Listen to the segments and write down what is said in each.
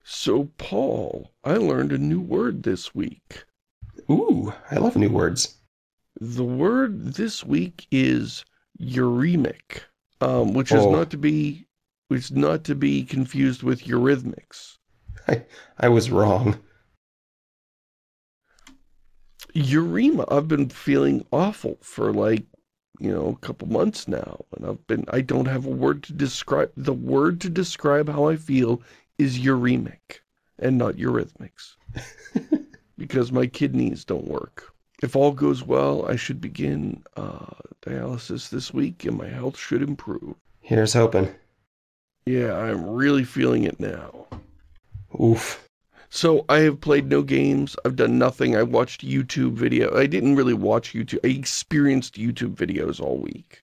So, Paul, I learned a new word this week. Ooh, I love new words. The word this week is uremic, which is Oh, not to be confused with eurythmics. I, I was wrong. Urema, I've been feeling awful for a couple months now, and I don't have a word to describe. The word to describe how I feel is uremic and not eurythmics, because my kidneys don't work. If all goes well, I should begin dialysis this week and my health should improve. Here's hoping. Yeah, I'm really feeling it now. Oof. So I have played no games. I've done nothing. I watched YouTube video. I didn't really watch YouTube. I experienced YouTube videos all week.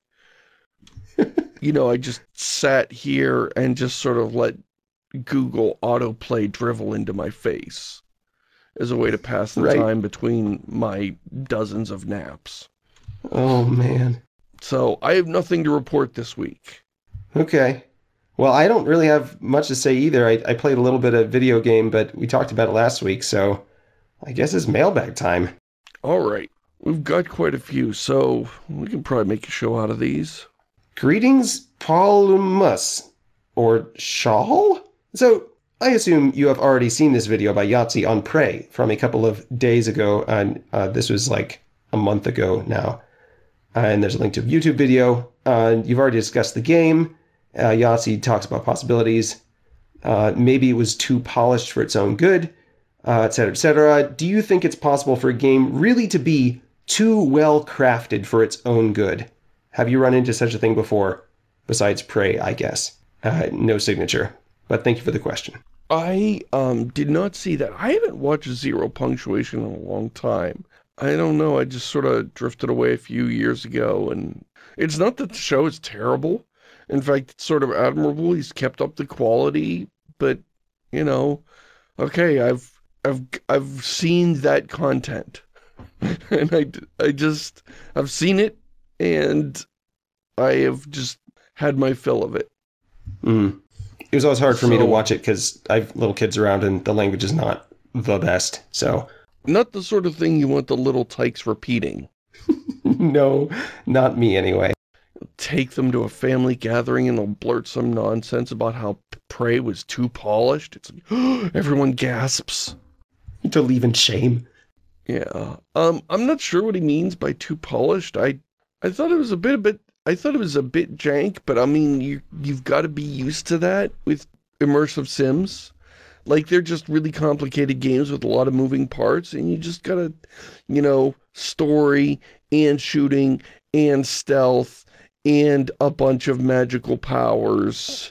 I just sat here and just sort of let Google autoplay drivel into my face as a way to pass the Right. time between my dozens of naps. Oh, man. So I have nothing to report this week. Okay. Well, I don't really have much to say either. I played a little bit of video game, but we talked about it last week, so I guess it's mailbag time. All right, we've got quite a few, so we can probably make a show out of these. Greetings, Paulumus. Or Shawl? So, I assume you have already seen this video by Yahtzee on Prey from a couple of days ago, and this was like a month ago now. And there's a link to a YouTube video. You've already discussed the game. Yahtzee talks about possibilities. Maybe it was too polished for its own good, etc., etc. Do you think it's possible for a game really to be too well crafted for its own good? Have you run into such a thing before? Besides Prey, I guess. No signature. But thank you for the question. I did not see that. I haven't watched Zero Punctuation in a long time. I don't know, I just sort of drifted away a few years ago, and it's not that the show is terrible. In fact, it's sort of admirable. He's kept up the quality, but, you know, okay, I've seen that content. And I've seen it, and I have just had my fill of it. Mm. It was always hard for me to So, watch it because I have little kids around and the language is not the best. So, not the sort of thing you want the little tykes repeating. no, not me anyway. Take them to a family gathering and they'll blurt some nonsense about how Prey was too polished. It's like, everyone gasps. To leave in shame. Yeah. I'm not sure what he means by too polished. I thought it was I thought it was a bit jank, but I mean, you've got to be used to that with immersive sims. Like, they're just really complicated games with a lot of moving parts, and you just gotta, story and shooting and stealth and a bunch of magical powers,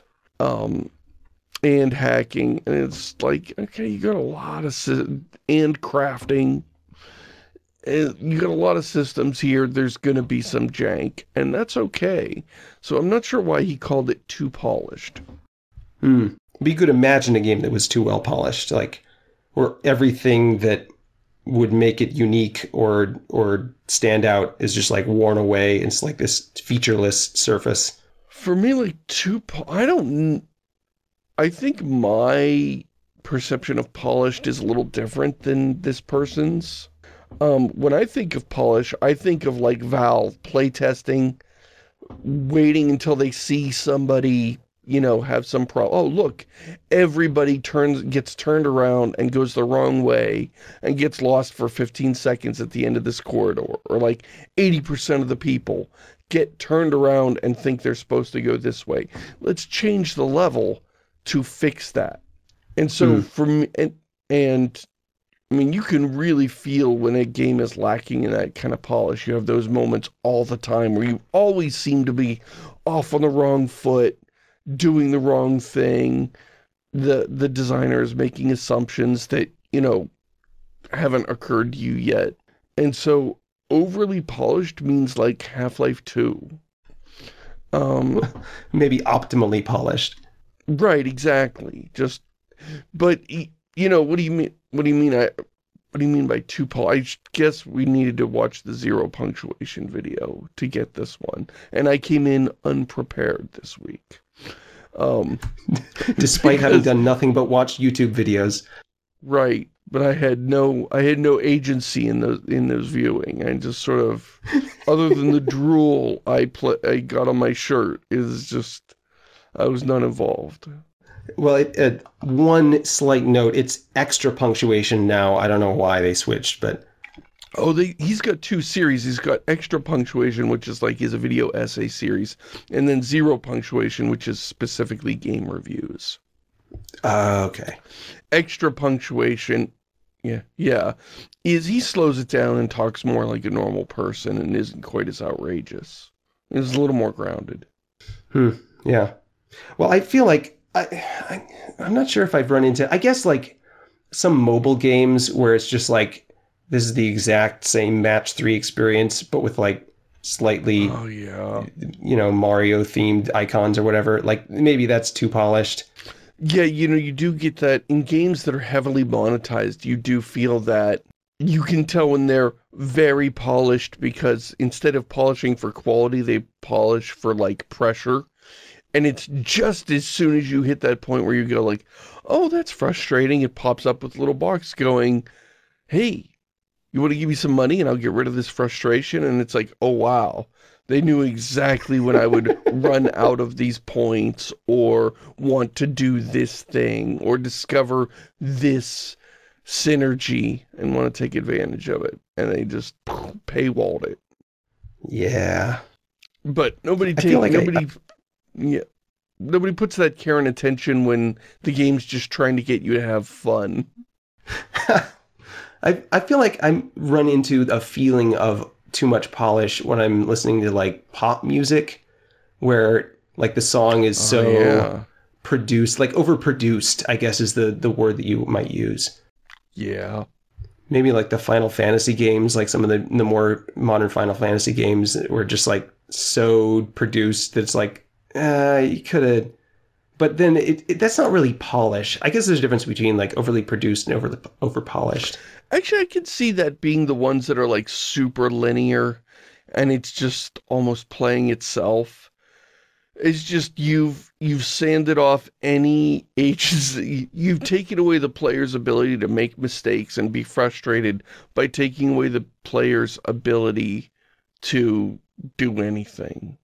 and hacking. And it's like, okay, you got a lot of, and crafting. And you got a lot of systems here. There's going to be some jank, and that's okay. So I'm not sure why he called it too polished. Hmm. But you could imagine a game that was too well polished, like where everything that would make it unique or stand out is just like worn away. It's like this featureless surface. For me, like, I think my perception of polished is a little different than this person's. When I think of polish, I think of like Valve playtesting, waiting until they see somebody, have some problem. Oh, look, everybody gets turned around and goes the wrong way and gets lost for 15 seconds at the end of this corridor. Or like 80% of the people get turned around and think they're supposed to go this way. Let's change the level to fix that. And so Hmm. for me, and I mean, you can really feel when a game is lacking in that kind of polish. You have those moments all the time where you always seem to be off on the wrong foot, doing the wrong thing. The designer is making assumptions that, haven't occurred to you yet. And so overly polished means like Half-Life 2. Um, Maybe optimally polished. right, exactly. But what do you mean? What do you mean? What do you mean by too polished? I guess we needed to watch the Zero Punctuation video to get this one, and I came in unprepared this week. Um, Despite having done nothing but watch YouTube videos. right, but I had no agency in those viewing. I just sort of, other than the drool I got on my shirt, is just, I was not involved. Well, one slight note, it's extra punctuation now. I don't know why they switched, but... Oh, he's got 2 series. He's got extra punctuation, which is like he's a video essay series, and then zero punctuation, which is specifically game reviews. Okay. Extra punctuation, yeah, is he slows it down and talks more like a normal person and isn't quite as outrageous. It's a little more grounded. Yeah. Well, I feel like I'm not sure if I've run into, I guess like some mobile games where it's just like, this is the exact same match 3 experience, but with like slightly, Oh yeah, Mario themed icons or whatever. Like maybe that's too polished. yeah. You do get that in games that are heavily monetized. You do feel that you can tell when they're very polished, because instead of polishing for quality, they polish for like pressure. And it's just as soon as you hit that point where you go like, oh, that's frustrating, it pops up with a little box going, hey, you want to give me some money and I'll get rid of this frustration? And it's like, oh, wow. They knew exactly when I would run out of these points or want to do this thing or discover this synergy and want to take advantage of it. And they just paywalled it. Yeah. But nobody puts that care and attention when the game's just trying to get you to have fun. I feel like I run into a feeling of too much polish when I'm listening to like pop music, where like the song is so produced, like overproduced, I guess is the word that you might use. Yeah. Maybe like the Final Fantasy games, like some of the more modern Final Fantasy games were just like so produced that it's like, you could have, but then that's not really polish. I guess there's a difference between like overly produced and over polished. Actually, I could see that being the ones that are like super linear and it's just almost playing itself. It's just you've sanded off any agency. You've taken away the player's ability to make mistakes and be frustrated by taking away the player's ability to do anything.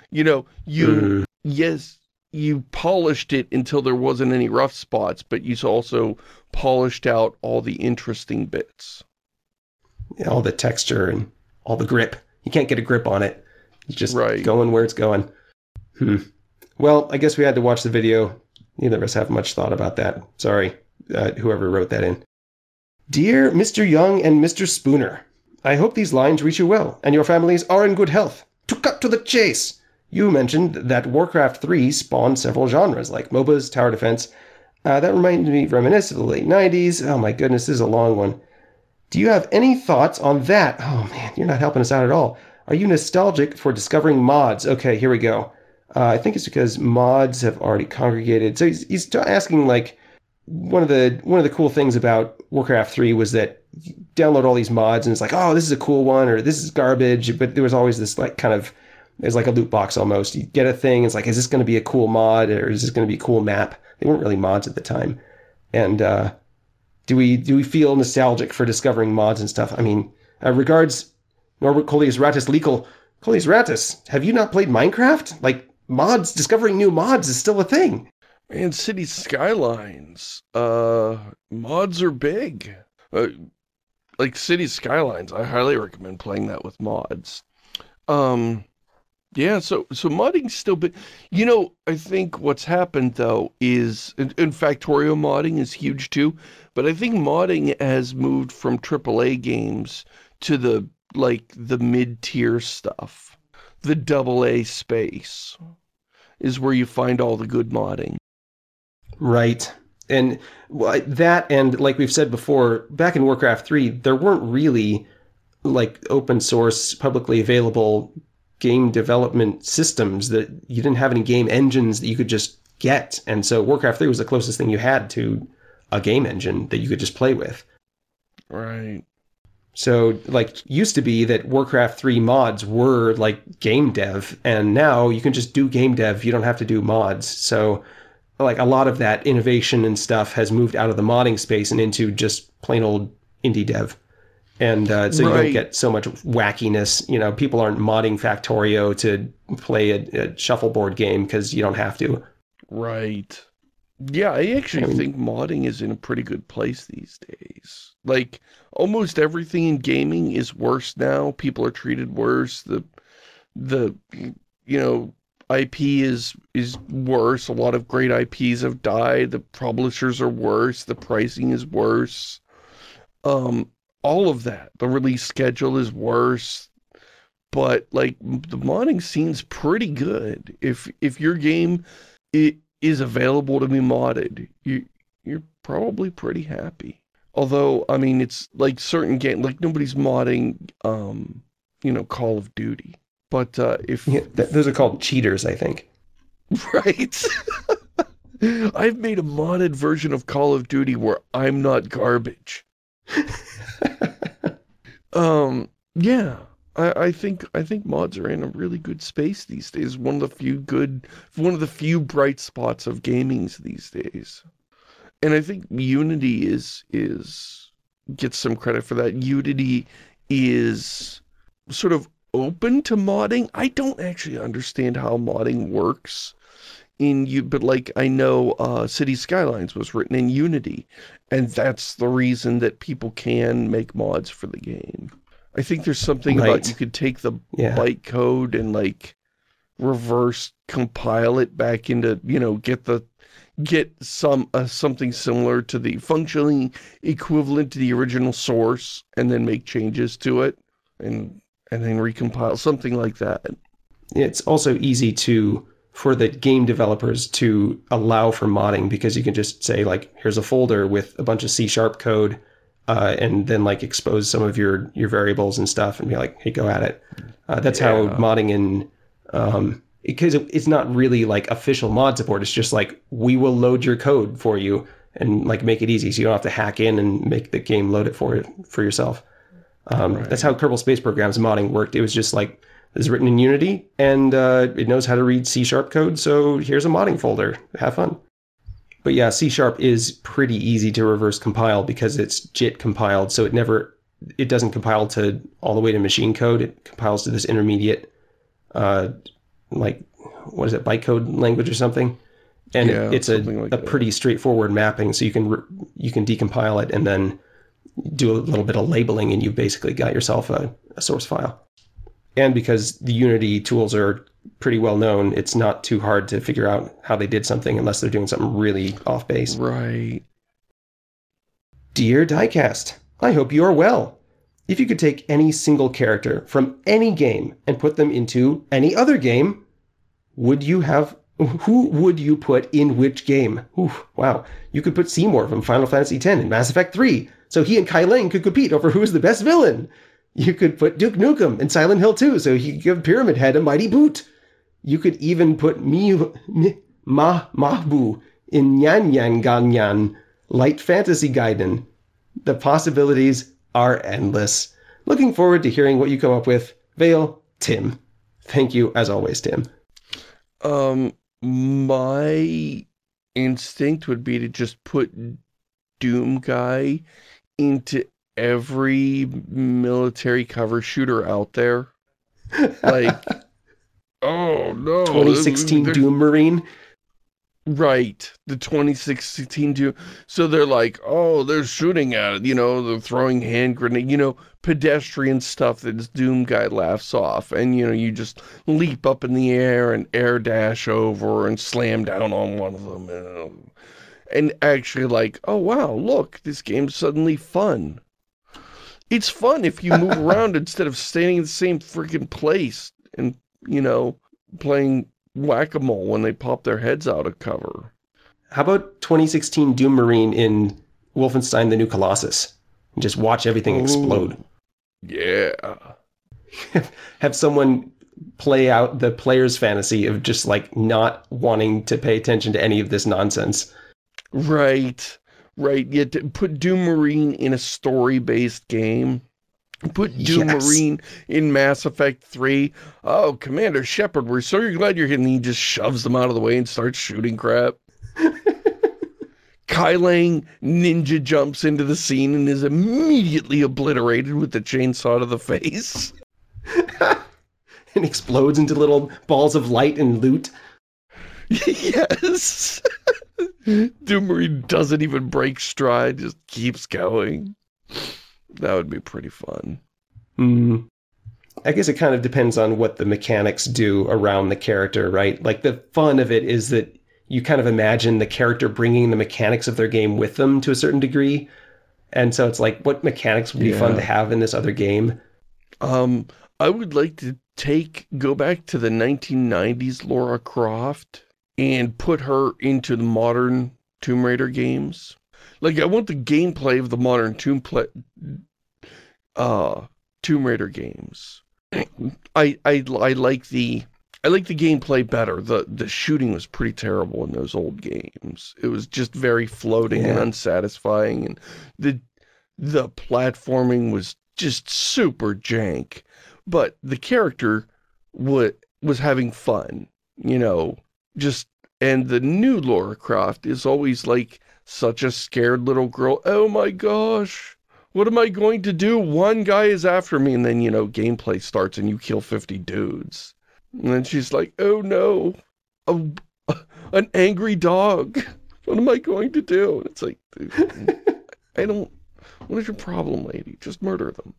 Yes, you polished it until there wasn't any rough spots, but you also polished out all the interesting bits. Yeah, all the texture and all the grip. You can't get a grip on it. It's just going where it's going. Well, I guess we had to watch the video. Neither of us have much thought about that. Sorry, whoever wrote that in. Dear Mr. Young and Mr. Spooner, I hope these lines reach you well, and your families are in good health. To cut to the chase, you mentioned that Warcraft 3 spawned several genres, like MOBAs, tower defense. That reminded me reminiscent of the late 90s. Oh my goodness, this is a long one. Do you have any thoughts on that? Oh man, you're not helping us out at all. Are you nostalgic for discovering mods? Okay, here we go. I think it's because mods have already congregated. So he's asking, like, one of the cool things about Warcraft 3 was that you download all these mods and it's like, oh, this is a cool one, or this is garbage. But there was always this like kind of, there's like a loot box almost. You get a thing, it's like, is this going to be a cool mod, or is this going to be a cool map? They weren't really mods at the time. And do we feel nostalgic for discovering mods and stuff? I mean, regards, Norbert Coleus Ratus Legal. Coleus Ratus, have you not played Minecraft? Like, mods, discovering new mods is still a thing. Man, City Skylines, mods are big. Like City Skylines, I highly recommend playing that with mods. Yeah, so modding's still big. I think what's happened though is, in Factorio modding is huge too, but I think modding has moved from AAA games to the mid-tier stuff. The AA space is where you find all the good modding. Right. And that, and like we've said before, back in Warcraft 3, there weren't really like open source, publicly available game development systems. That you didn't have any game engines that you could just get. And so Warcraft 3 was the closest thing you had to a game engine that you could just play with. Right. So, like, used to be that Warcraft 3 mods were like game dev, and now you can just do game dev. You don't have to do mods. So, like, a lot of that innovation and stuff has moved out of the modding space and into just plain old indie dev. And so you don't Right, get so much wackiness. You know, people aren't modding Factorio to play a shuffleboard game because you don't have to. right. Yeah, I I actually mean, think modding is in a pretty good place these days. Like, almost everything in gaming is worse now. People are treated worse. The you know, IP is worse. A lot of great IPs have died. The publishers are worse. The pricing is worse. Um, all of that. The release schedule is worse. But like the modding scene's pretty good. If your game it is available to be modded, you're probably pretty happy. Although, I mean, it's like certain game, like nobody's modding, Call of Duty. But yeah, those are called cheaters, I think. right, I've made a modded version of Call of Duty where I'm not garbage. Yeah, I think mods are in a really good space these days. One of the few bright spots of gamings these days. And I think Unity is gets some credit for that. Unity is sort of open to modding. I don't actually understand how modding works but like I know City Skylines was written in Unity, and that's the reason that people can make mods for the game. I think there's something about you Right. could take the Yeah. bytecode and like reverse compile it back into, get something similar to the functionally equivalent to the original source and then make changes to it and then recompile something like that. It's also easy for the game developers to allow for modding because you can just say, like, here's a folder with a bunch of C# code, and then like expose some of your variables and stuff and be like, hey, go at it. That's how Yeah, modding in, because it's not really like official mod support. It's just like, we will load your code for you and like make it easy so you don't have to hack in and make the game load it for yourself. That's how right. Kerbal Space Program's modding worked. It was just like, it's written in Unity, and it knows how to read C# code, so here's a modding folder. Have fun. But yeah, C# is pretty easy to reverse compile because it's JIT compiled, so it doesn't compile to all the way to machine code. It compiles to this intermediate, uh, like, what is it, bytecode language or something? And Yeah, it's a, something like a that. pretty straightforward mapping, so you can decompile it and then do a little bit of labeling, and you've basically got yourself a source file. And because the Unity tools are pretty well known, it's not too hard to figure out how they did something unless they're doing something really off base. Right. Dear Diecast, I hope you are well. If you could take any single character from any game and put them into any other game, who would you put in which game? Ooh, wow. You could put Seymour from Final Fantasy X in Mass Effect 3, so he and Kai Lang could compete over who's the best villain. You could put Duke Nukem in Silent Hill 2, so he could give Pyramid Head a mighty boot. You could even put Mahbu in Yan Yan Ganyan, Light Fantasy Gaiden. The possibilities are endless. Looking forward to hearing what you come up with. Vale, Tim. Thank you, as always, Tim. My instinct would be to just put Doom Guy into every military cover shooter out there. Like, oh no, 2016 Doom Marine. right, the 2016 Doom. So they're like, oh, they're shooting at it, they're throwing hand grenade, pedestrian stuff that this Doom Guy laughs off. And, you just leap up in the air and air dash over and slam down on one of them. And actually like, oh wow, look, this game's suddenly fun. It's fun if you move around instead of staying in the same freaking place and, you know, playing whack-a-mole when they pop their heads out of cover. How about 2016 Doom Marine in Wolfenstein the New Colossus? And just watch everything explode. Oh, yeah. Have someone play out the player's fantasy of just like not wanting to pay attention to any of this nonsense. Right. Right. Yeah, to put Doom Marine in a story-based game. Put Doom Yes. Marine in Mass Effect 3. Oh, Commander Shepard, we're so glad you're here. And he just shoves them out of the way and starts shooting crap. Kai Lang ninja jumps into the scene and is immediately obliterated with the chainsaw to the face. And explodes into little balls of light and loot. Yes. Doom Marine doesn't even break stride, just keeps going. That would be pretty fun. Hmm. I guess it kind of depends on what the mechanics do around the character, right? Like the fun of it is that you kind of imagine the character bringing the mechanics of their game with them to a certain degree. And so it's like, what mechanics would be fun to Yeah. have in this other game? Um, I would like to go back to the 1990s Lara Croft and put her into the modern Tomb Raider games. Like, I want the gameplay of the modern Tomb Raider games. I like the gameplay better. The shooting was pretty terrible in those old games. It was just very floating and Yeah. unsatisfying, and the platforming was just super jank. But the character was having fun, you know, just and the new Lara Croft is always like such a scared little girl. Oh my gosh. What am I going to do? One guy is after me, and then, you know, gameplay starts and you kill 50 dudes. And then she's like, oh no, a, an angry dog. What am I going to do? And it's like, dude, I don't, what is your problem, lady? Just murder them.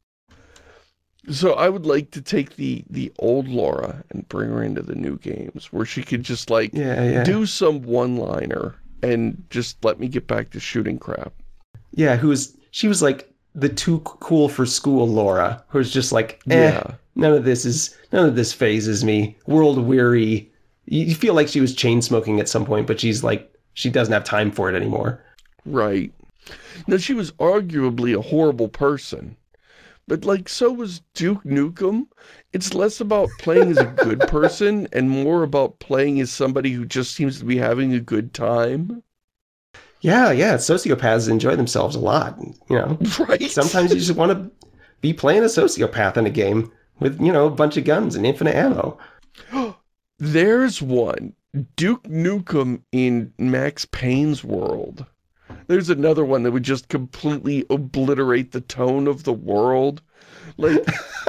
So I would like to take the old Laura and bring her into the new games where she could just like Yeah, yeah. do some one-liner and just let me get back to shooting crap. Yeah, she was like the too cool for school Laura, who was just like, Yeah, none of this phases me. World weary. You feel like she was chain smoking at some point, but she's like, she doesn't have time for it anymore. right. Now she was arguably a horrible person, but like so was Duke Nukem. It's less about playing as a good person and more about playing as somebody who just seems to be having a good time. Yeah, yeah. Sociopaths enjoy themselves a lot. You know, Right? sometimes you just want to be playing a sociopath in a game with, a bunch of guns and infinite ammo. There's one. Duke Nukem in Max Payne's world. There's another one that would just completely obliterate the tone of the world. Like,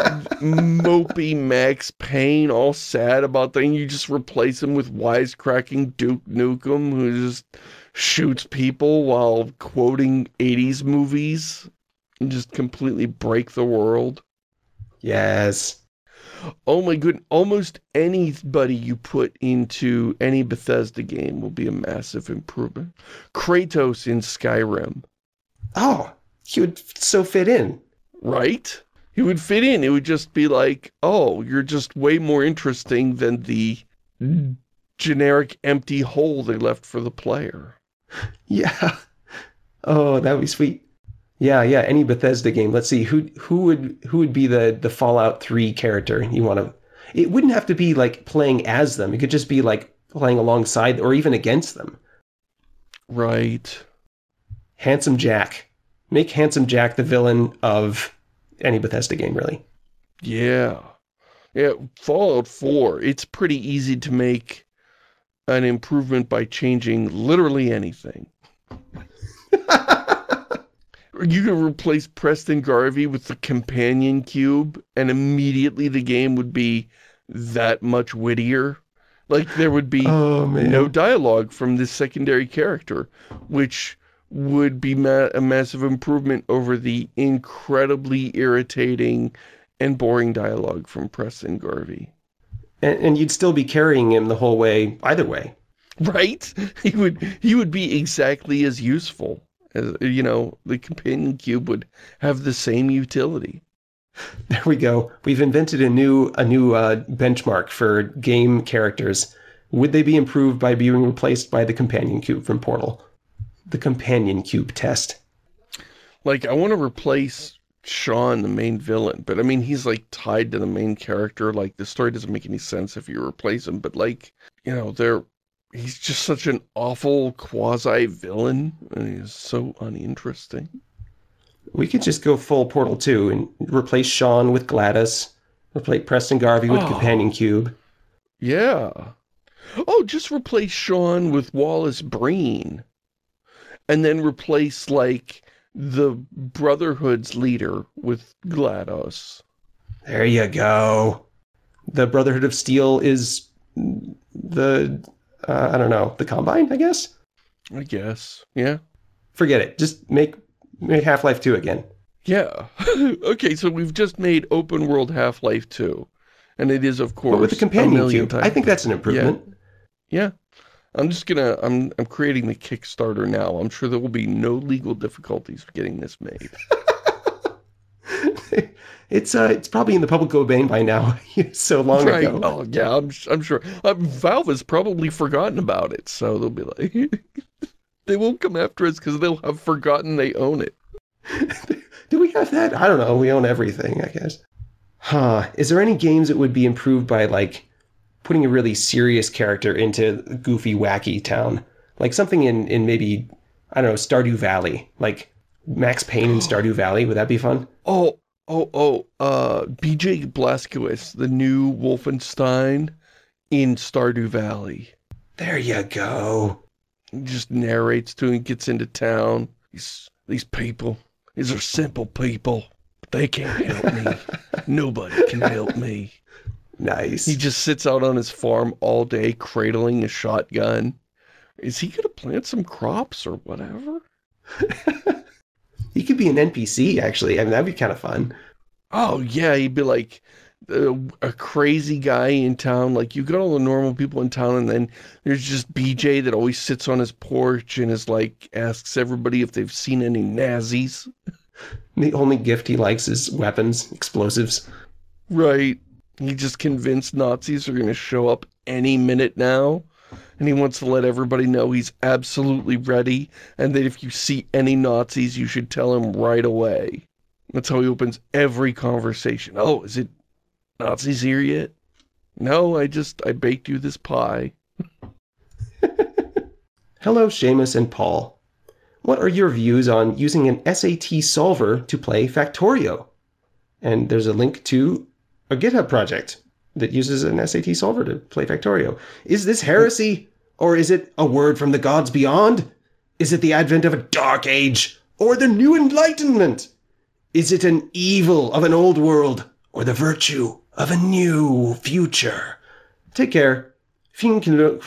mopey Max Payne, all sad about things. You just replace him with wisecracking Duke Nukem, who just shoots people while quoting 80s movies and just completely break the world. Yes. Oh my goodness, almost anybody you put into any Bethesda game will be a massive improvement. Kratos in Skyrim, Oh, he would so fit in. right? He would fit in. It would just be like, oh, you're just way more interesting than the generic empty hole they left for the player. Yeah. Oh, that would be sweet. Yeah, yeah. Any Bethesda game. Let's see who would be the Fallout 3 character you want to. It wouldn't have to be like playing as them. It could just be like playing alongside or even against them. Right. Handsome Jack. Make Handsome Jack the villain of any Bethesda game, really. Yeah. Yeah, Fallout 4, it's pretty easy to make an improvement by changing literally anything. You could replace Preston Garvey with the companion cube, and immediately the game would be that much wittier. Like, there would be Oh no man. dialogue from this secondary character, which would be a massive improvement over the incredibly irritating and boring dialogue from Preston Garvey. And you'd still be carrying him the whole way, either way. Right? He would be exactly as useful. As, you know, the companion cube would have the same utility. There we go. We've invented a new benchmark for game characters. Would they be improved by being replaced by the companion cube from Portal? The companion cube test. Like, I want to replace Sean, the main villain, but I mean, he's like tied to the main character. Like, the story doesn't make any sense if you replace him, but like, you know, he's just such an awful quasi-villain, and he's so uninteresting. We could just go full Portal 2 and replace Sean with GLaDOS, replace Preston Garvey with Companion Cube. Yeah. Oh, just replace Sean with Wallace Breen. And then replace, like, the Brotherhood's leader with GLaDOS. There you go. The Brotherhood of Steel is the, I don't know, the Combine, I guess? I guess. Yeah. Forget it. Just make Half-Life 2 again. Yeah. Okay, so we've just made open world Half-Life 2. And it is, of course, but with the Companion Cube, I think that's an improvement. Yeah. I'm just gonna, I'm creating the Kickstarter now. I'm sure there will be no legal difficulties getting this made. It's probably in the public domain by now. So long ago. Oh yeah, I'm sure. Valve has probably forgotten about it, so they'll be like, they won't come after us because they'll have forgotten they own it. Do we have that? I don't know. We own everything, I guess. Huh. Is there any games that would be improved by, like, putting a really serious character into goofy, wacky town? Like something in maybe, I don't know, Stardew Valley. Like Max Payne in Stardew Valley. Would that be fun? BJ Blazkowicz, the new Wolfenstein in Stardew Valley. There you go. He just narrates to him, gets into town. These people, these are simple people. They can't help me. Nobody can help me. Nice. He just sits out on his farm all day, cradling a shotgun. Is he gonna plant some crops or whatever? He could be an NPC, actually. I mean, that'd be kind of fun. Oh, yeah, he'd be like a crazy guy in town. Like, you got all the normal people in town, and then there's just BJ that always sits on his porch and is like, asks everybody if they've seen any Nazis. The only gift he likes is weapons, explosives. Right. He just convinced Nazis are going to show up any minute now. And he wants to let everybody know he's absolutely ready. And that if you see any Nazis, you should tell him right away. That's how he opens every conversation. Oh, is it Nazis here yet? No, I baked you this pie. Hello, Seamus and Paul. What are your views on using an SAT solver to play Factorio? And there's a link to a GitHub project that uses an SAT solver to play Factorio. Is this heresy? Or is it a word from the gods beyond? Is it the advent of a dark age? Or the new enlightenment? Is it an evil of an old world? Or the virtue of a new future? Take care. Thank you,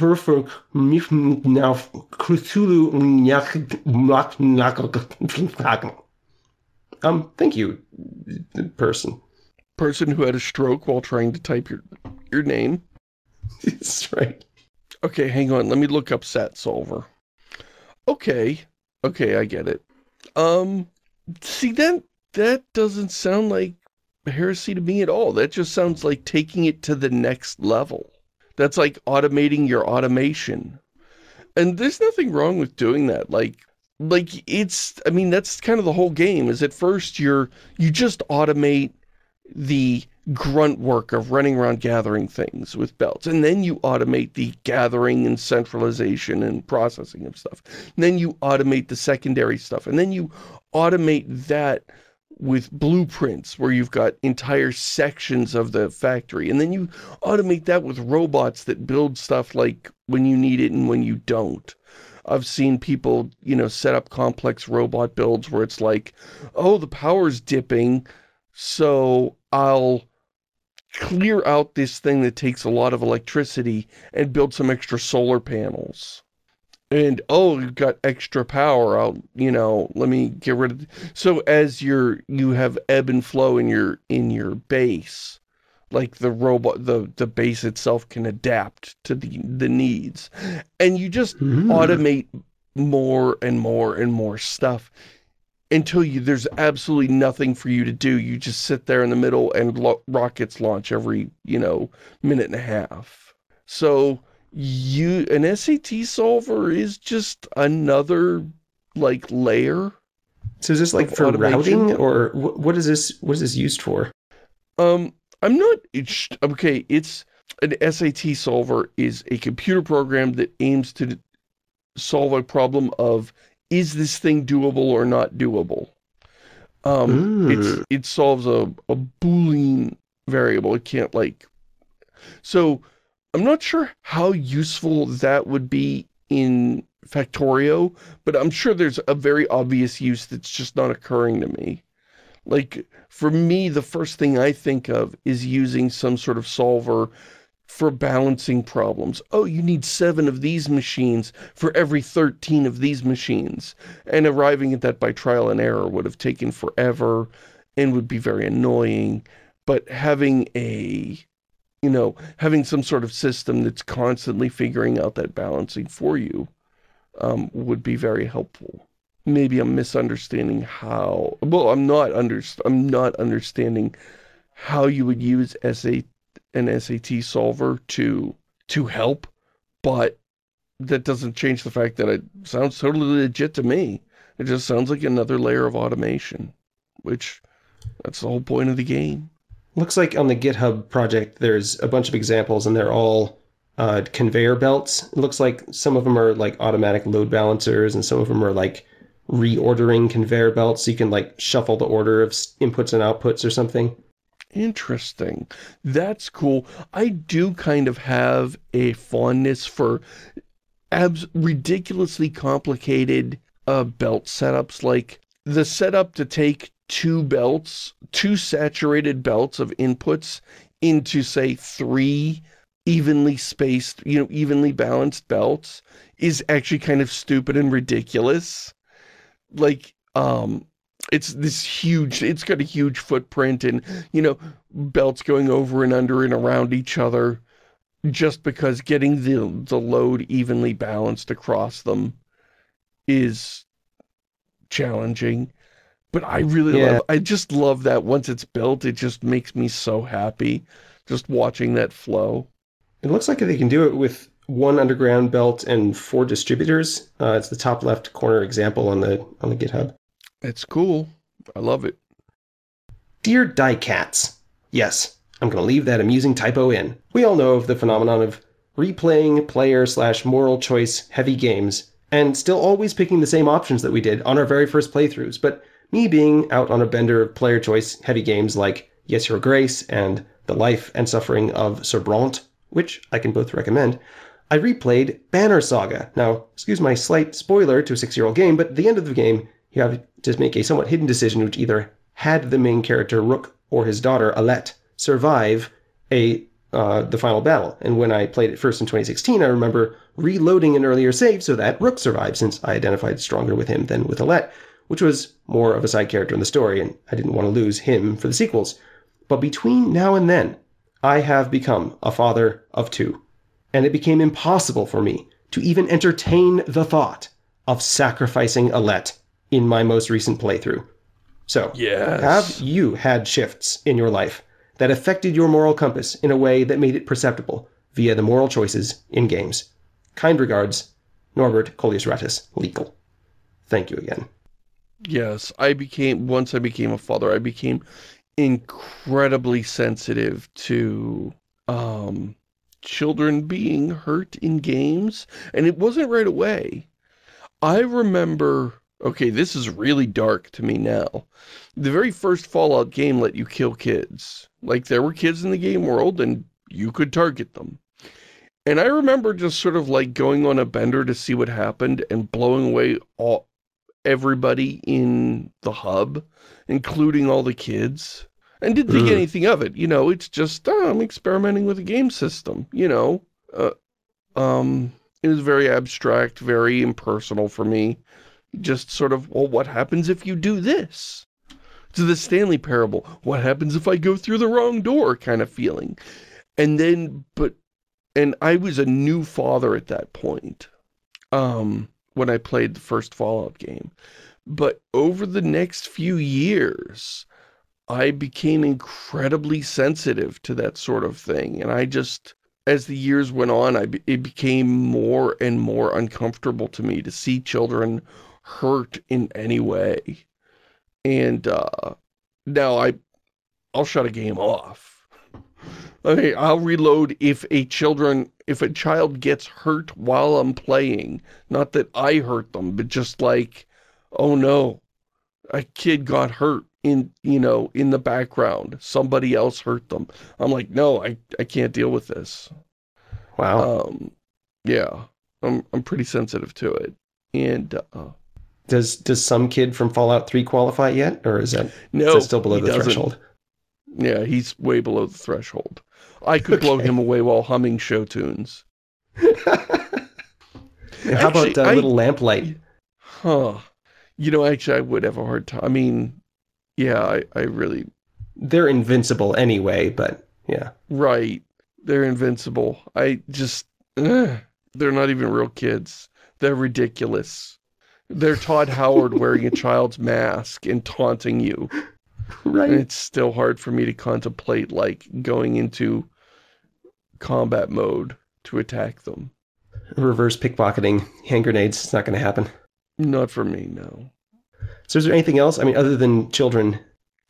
person. Person who had a stroke while trying to type your name. That's right. Okay, hang on. Let me look up SAT solver. Okay, I get it. See, that doesn't sound like heresy to me at all. That just sounds like taking it to the next level. That's like automating your automation. And there's nothing wrong with doing that. Like it's, I mean, that's kind of the whole game, is at first you just automate the grunt work of running around gathering things with belts. And then you automate the gathering and centralization and processing of stuff. And then you automate the secondary stuff. And then you automate that with blueprints where you've got entire sections of the factory. And then you automate that with robots that build stuff like when you need it and when you don't. I've seen people, set up complex robot builds where it's like, oh, the power's dipping, so I'll clear out this thing that takes a lot of electricity and build some extra solar panels. And, oh, you've got extra power, let me get rid of... So as you have ebb and flow in your base, like the robot, the base itself can adapt to the needs. And you just automate more and more and more stuff until there's absolutely nothing for you to do. You just sit there in the middle and rockets launch every, minute and a half. So an SAT solver is just another, layer. So is this for automation? Routing, or what is this used for? I'm not, okay, it's an SAT solver is a computer program that aims to solve a problem of, is this thing doable or not doable? Mm. It solves a Boolean variable. It can't like, so I'm not sure how useful that would be in Factorio, but I'm sure there's a very obvious use that's just not occurring to me. Like, for me, the first thing I think of is using some sort of solver for balancing problems. Oh, you need 7 of these machines for every 13 of these machines. And arriving at that by trial and error would have taken forever and would be very annoying. But having having some sort of system that's constantly figuring out that balancing for you would be very helpful. Maybe I'm misunderstanding how, well, I'm not understanding how you would use an SAT solver to help, but that doesn't change the fact that it sounds totally legit to me. It just sounds like another layer of automation, which that's the whole point of the game. Looks like on the GitHub project, there's a bunch of examples, and they're all conveyor belts. It looks like some of them are like automatic load balancers, and some of them are like reordering conveyor belts, so you can like shuffle the order of inputs and outputs or something. Interesting. That's cool. I do kind of have a fondness for ridiculously complicated belt setups, like the setup to take two saturated belts of inputs into, say, 3 evenly spaced, evenly balanced belts is actually kind of stupid and ridiculous. Like, it's got a huge footprint and, belts going over and under and around each other just because getting the load evenly balanced across them is challenging. But Yeah, I just love that once it's built, it just makes me so happy just watching that flow. it looks like they can do it with one underground belt and 4 distributors. It's the top left corner example on the GitHub. It's cool. I love it. Dear Diecats, yes, I'm going to leave that amusing typo in. We all know of the phenomenon of replaying player/moral choice heavy games and still always picking the same options that we did on our very first playthroughs, but me being out on a bender of player choice heavy games like Yes Your Grace and The Life and Suffering of Sir Brant, which I can both recommend, I replayed Banner Saga. Now, excuse my slight spoiler to a 6-year-old game, but at the end of the game, you have to make a somewhat hidden decision which either had the main character Rook or his daughter Alette survive the final battle. And when I played it first in 2016, I remember reloading an earlier save so that Rook survived, since I identified stronger with him than with Alette, which was more of a side character in the story, and I didn't want to lose him for the sequels. But between now and then, I have become a father of 2, and it became impossible for me to even entertain the thought of sacrificing Alette in my most recent playthrough. So, have Yes. you had shifts in your life that affected your moral compass in a way that made it perceptible via the moral choices in games? Kind regards, Norbert Coelius Legal. Thank you again. Yes. Once I became a father, I became incredibly sensitive to, children being hurt in games. And it wasn't right away. I remember, okay, this is really dark to me now. The very first Fallout game let you kill kids. Like, there were kids in the game world and you could target them. And I remember just sort of like going on a bender to see what happened and blowing away everybody in the hub, including all the kids. And didn't think Mm. anything of it. It's just, I'm experimenting with a game system. Uh, it was very abstract, very impersonal for me. Just sort of, well, what happens if you do this? To the Stanley Parable, what happens if I go through the wrong door kind of feeling. And then, and I was a new father at that point, when I played the first Fallout game. But over the next few years, I became incredibly sensitive to that sort of thing. And I just, as the years went on, it became more and more uncomfortable to me to see children hurt in any way. And now I'll shut a game off. Okay, I'll reload if a child gets hurt while I'm playing. Not that I hurt them, but just like, oh no, a kid got hurt in the background. Somebody else hurt them. I'm like, no, I can't deal with this. Wow. Yeah, I'm pretty sensitive to it. And Does some kid from Fallout 3 qualify yet, or is that no, still below he the doesn't. threshold? Yeah, he's way below the threshold. I could blow him Okay. away while humming show tunes. And how Actually, about Little Lamplight? huh. Actually, I would have a hard time. I mean, yeah, I really, They're invincible anyway, but yeah. right. They're invincible. They're not even real kids. They're ridiculous. They're Todd Howard wearing a child's mask and taunting you. And Right. it's still hard for me to contemplate, like, going into combat mode to attack them. Reverse pickpocketing, hand grenades, it's not going to happen. Not for me, no. So is there anything else? I mean, other than children?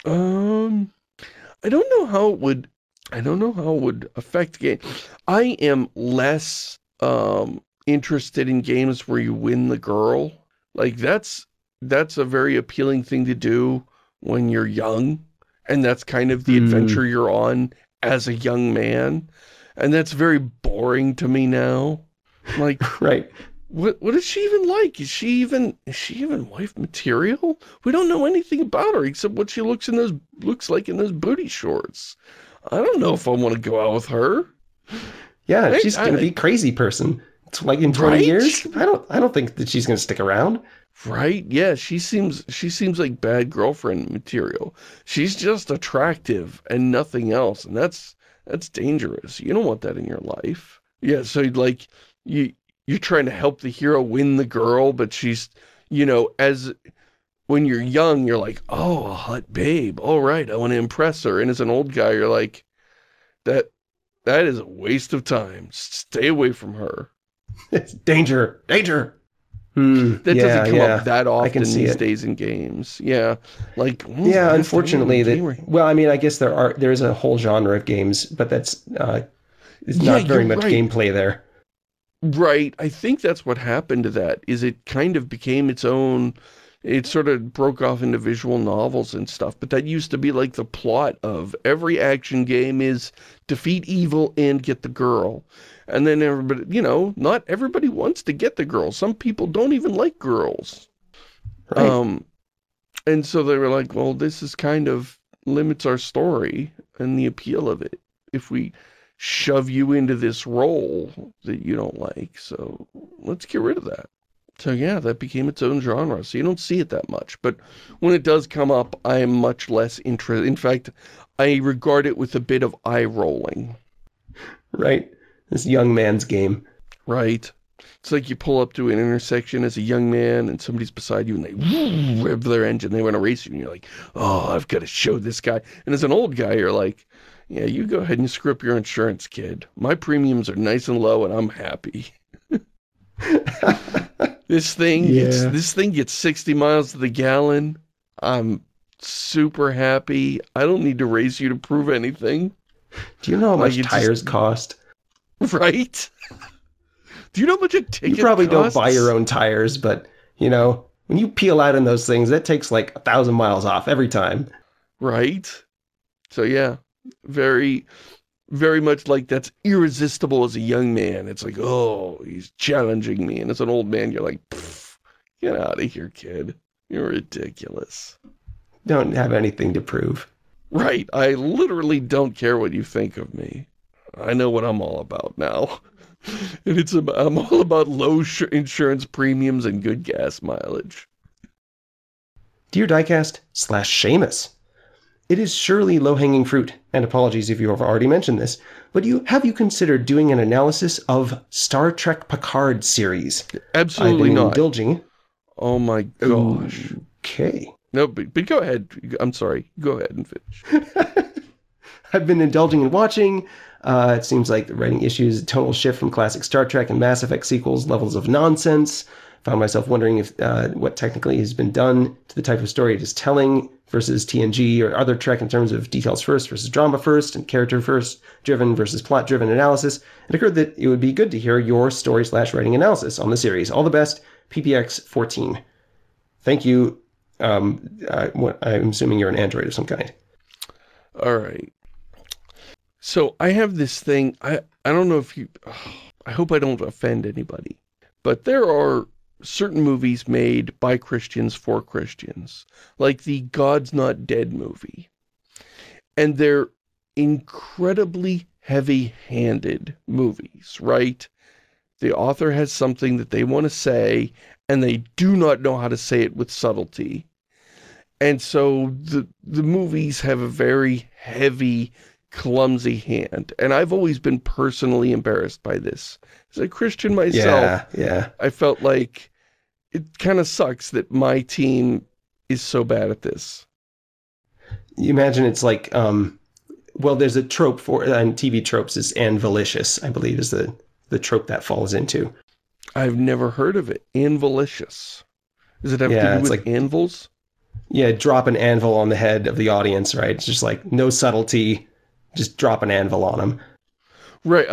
Um, I don't know how it would, I don't know how it would affect game. I am less, interested in games where you win the girl. Like, that's a very appealing thing to do when you're young. And that's kind of the adventure you're on as a young man. And that's very boring to me now. Like, Right. what is she even like? Is she even wife material? We don't know anything about her except what she looks like in those booty shorts. I don't know if I want to go out with her. Yeah, Right? she's going to be a crazy person. It's like in 20 Right? years? I don't think that she's going to stick around. Right? Yeah, she seems like bad girlfriend material. She's just attractive and nothing else, and that's dangerous. You don't want that in your life. Yeah, so like you're trying to help the hero win the girl, but she's, as when you're young, you're like, oh, a hot babe. All right, I want to impress her. And as an old guy, you're like, that that is a waste of time. Stay away from her. It's danger, danger. That Yeah, doesn't come yeah. up that I can often see these it. days in games. Yeah, like when was the Yeah, last time you unfortunately, had a game where- well, I mean, I guess there's a whole genre of games, but that's is Yeah, not very you're much right. gameplay there. Right. I think that's what happened to that, is it kind of became its own, it sort of broke off into visual novels and stuff, but that used to be like the plot of every action game is defeat evil and get the girl. And then everybody, not everybody wants to get the girl. Some people don't even like girls. Right. And so they were like, well, this is kind of limits our story and the appeal of it if we shove you into this role that you don't like. So let's get rid of that. So yeah, that became its own genre. So you don't see it that much. But when it does come up, I am much less interested. In fact, I regard it with a bit of eye rolling. Right. This young man's game. Right? It's like you pull up to an intersection as a young man and somebody's beside you and they rev their engine. They want to race you and you're like, oh, I've got to show this guy. And as an old guy, you're like, yeah, you go ahead and screw up your insurance, kid. My premiums are nice and low and I'm happy. This thing Yeah. gets 60 miles to the gallon. I'm super happy. I don't need to race you to prove anything. Do you know how Like, much it's tires cost? Right? Do you know how much a You ticket probably don't costs? buy your own tires, but when you peel out in those things, that takes like 1,000 miles off every time. Right? So yeah, very, very much like that's irresistible as a young man. It's like, oh, he's challenging me. And as an old man, you're like, get out of here, kid. You're ridiculous. Don't have anything to prove. Right. I literally don't care what you think of me. I know what I'm all about now. And I'm all about low insurance premiums and good gas mileage. Dear Diecast / Seamus, it is surely low-hanging fruit, and apologies if you have already mentioned this, but have you considered doing an analysis of Star Trek Picard series? Absolutely I've been not. indulging. Oh my gosh. Okay. No, but go ahead. I'm sorry. Go ahead and finish. I've been indulging in watching. It seems like the writing issues, a tonal shift from classic Star Trek and Mass Effect sequels, levels of nonsense. Found myself wondering if what technically has been done to the type of story it is telling versus TNG or other Trek in terms of details first versus drama first and character first driven versus plot driven analysis. It occurred that it would be good to hear your story / writing analysis on the series. All the best, PPX14. Thank you. I'm assuming you're an android of some kind. All right. So I have this thing. I don't know if you... I hope I don't offend anybody. But there are certain movies made by Christians for Christians. Like the God's Not Dead movie. And they're incredibly heavy-handed movies, right? The author has something that they want to say, and they do not know how to say it with subtlety. And so the movies have a very heavy, clumsy hand. And I've always been personally embarrassed by this. As a Christian myself, Yeah. I felt like it kind of sucks that my team is so bad at this. You imagine it's like, well, there's a trope for, and TV tropes is anvilicious, I believe, is the trope that falls into. I've never heard of it. Anvilicious. Does it have to do with like, anvils? Yeah, drop an anvil on the head of the audience, right? It's just like, no subtlety, just drop an anvil on them. Right,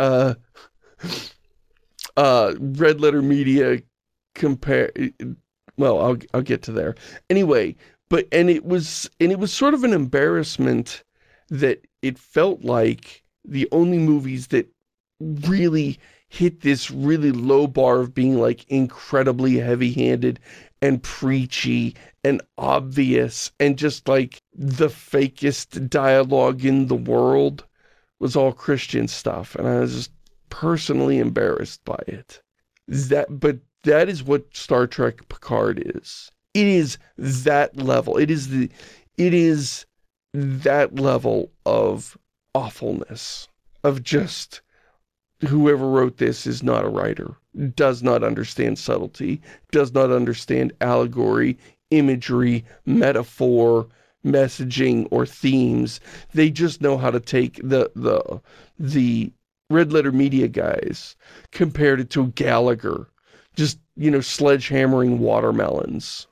Red Letter Media compare... Well, I'll get to there. Anyway, and it was sort of an embarrassment that it felt like the only movies that really hit this really low bar of being like incredibly heavy-handed and preachy and obvious and just like the fakest dialogue in the world was all Christian stuff, and I was just personally embarrassed by it. But that is what Star Trek Picard is. It is that level. It is that level of awfulness, of just whoever wrote this is not a writer, does not understand subtlety, does not understand allegory, imagery, metaphor, messaging, or themes. They just know how to take the Red Letter Media guys, compared it to Gallagher, just, sledgehammering watermelons.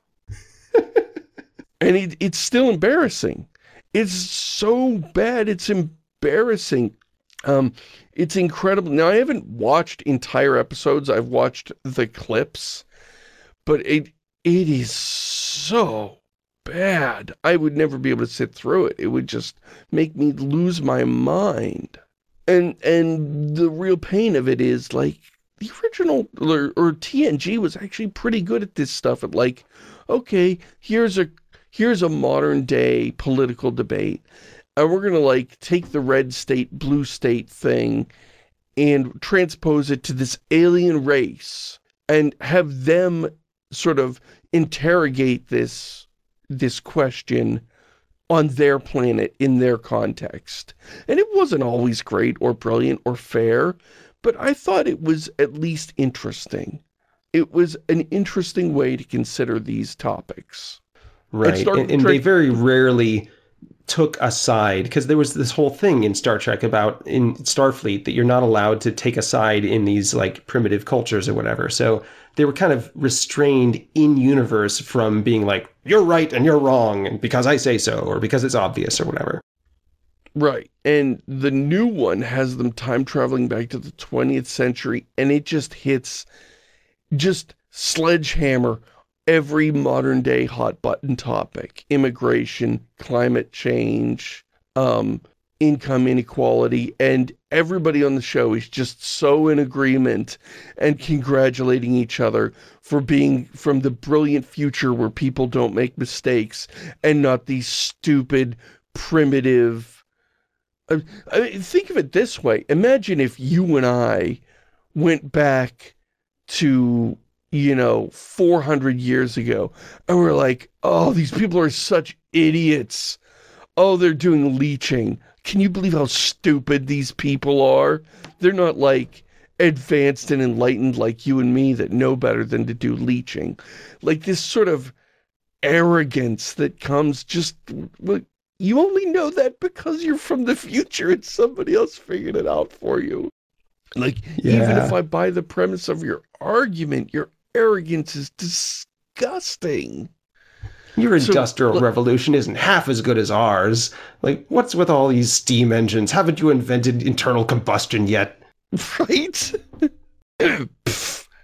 And it's still embarrassing. It's so bad, it's embarrassing. It's incredible. Now, I haven't watched entire episodes. I've watched the clips. But it is so bad. I would never be able to sit through it. It would just make me lose my mind. And the real pain of it is, like, the original, or TNG was actually pretty good at this stuff. At like, okay, here's a modern day political debate. And we're going to like take the red state, blue state thing and transpose it to this alien race and have them sort of interrogate this question on their planet in their context. And it wasn't always great or brilliant or fair, but I thought it was at least interesting. It was an interesting way to consider these topics. Right, and they very rarely took a side, because there was this whole thing in Star Trek about, in Starfleet, that you're not allowed to take a side in these like primitive cultures or whatever. So they were kind of restrained in universe from being like, you're right and you're wrong, and because I say so, or because it's obvious or whatever. Right, and the new one has them time traveling back to the 20th century, and it just hits, just sledgehammer every modern day hot button topic: immigration, climate change, income inequality, and everybody on the show is just so in agreement and congratulating each other for being from the brilliant future where people don't make mistakes and not these stupid, primitive... I mean, think of it this way. Imagine if you and I went back to, 400 years ago, and we're like, oh, these people are such idiots. Oh, they're doing leeching. Can you believe how stupid these people are? They're not like advanced and enlightened like you and me that know better than to do leeching. Like this sort of arrogance that comes just... You only know that because you're from the future and somebody else figured it out for you. Like, even if I buy the premise of your argument, your arrogance is disgusting. Your industrial revolution isn't half as good as ours. Like, what's with all these steam engines? Haven't you invented internal combustion yet? Right?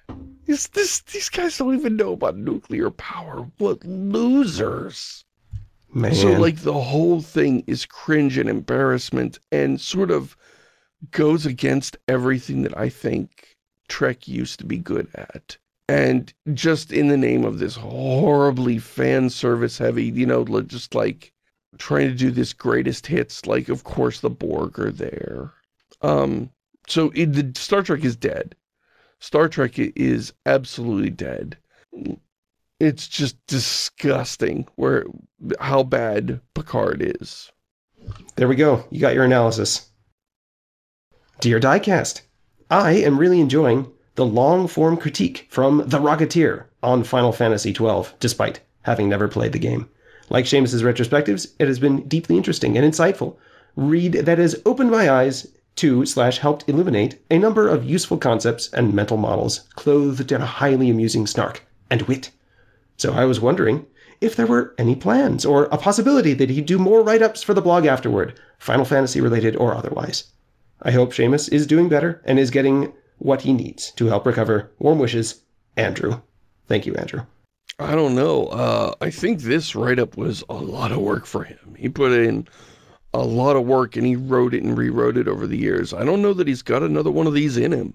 These guys don't even know about nuclear power. What losers. Man. So, like, the whole thing is cringe and embarrassment and sort of goes against everything that I think Trek used to be good at. And just in the name of this horribly fan service heavy, you know, just like trying to do this greatest hits, like, of course the Borg are there. So Star Trek is dead. Star Trek is absolutely dead. It's just disgusting how bad Picard is. There we go. You got your analysis. Dear Diecast, I am really enjoying the long-form critique from The Rocketeer on Final Fantasy XII, despite having never played the game. Like Seamus's retrospectives, it has been deeply interesting and insightful. Read that has opened my eyes to/helped illuminate a number of useful concepts and mental models clothed in a highly amusing snark and wit. So I was wondering if there were any plans or a possibility that he'd do more write-ups for the blog afterward, Final Fantasy related or otherwise. I hope Seamus is doing better and is getting what he needs to help recover. Warm wishes, Andrew. Thank you, Andrew. I don't know. I think this write-up was a lot of work for him. He put in a lot of work and he wrote it and rewrote it over the years. I don't know that he's got another one of these in him.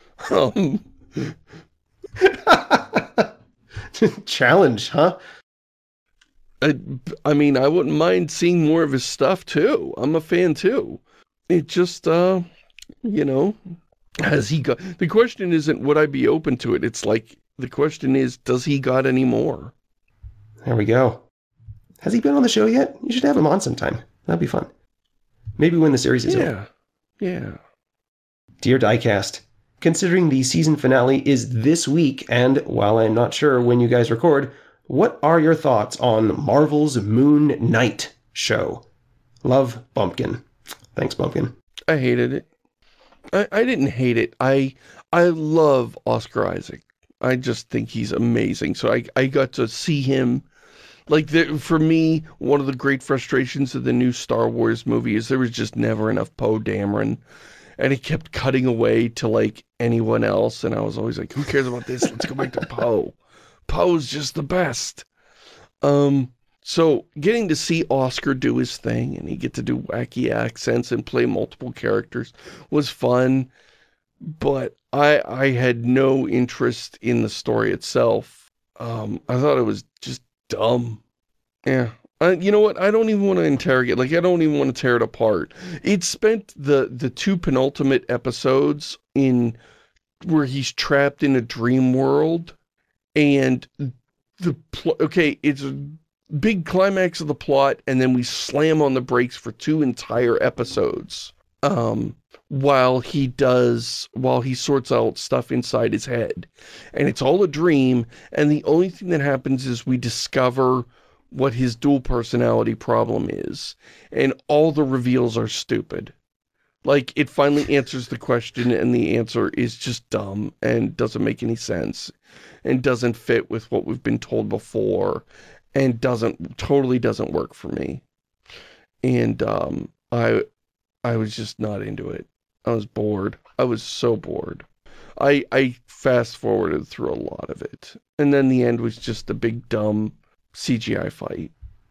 Challenge, huh? I mean, I wouldn't mind seeing more of his stuff too. I'm a fan too. It just, you know, has he got... The question isn't would I be open to it. It's like, the question is, does he got any more? There we go. Has he been on the show yet? You should have him on sometime. That'd be fun. Maybe when the series is over. Yeah. Dear Diecast, considering the season finale is this week, and while I'm not sure when you guys record, what are your thoughts on Marvel's Moon Knight show? Love, Bumpkin. Thanks, Bumpkin. I hated it. I didn't hate it. I love Oscar Isaac. I just think he's amazing. So I got to see him. Like, for me, one of the great frustrations of the new Star Wars movie is there was just never enough Poe Dameron. And it kept cutting away to, like, anyone else. And I was always like, who cares about this? Let's go back to Poe. Poe's just the best. So getting to see Oscar do his thing and he get to do wacky accents and play multiple characters was fun. But I had no interest in the story itself. I thought it was just dumb. Yeah. You know what? I don't even want to interrogate. Like, I don't even want to tear it apart. It spent the two penultimate episodes where he's trapped in a dream world. And it's a big climax of the plot, and then we slam on the brakes for 2 entire episodes. While he sorts out stuff inside his head. And it's all a dream, and the only thing that happens is we discover what his dual personality problem is. And all the reveals are stupid. Like, it finally answers the question, and the answer is just dumb, and doesn't make any sense, and doesn't fit with what we've been told before, and totally doesn't work for me. And, I was just not into it. I was bored. I was so bored. I fast-forwarded through a lot of it. And then the end was just a big, dumb CGI fight.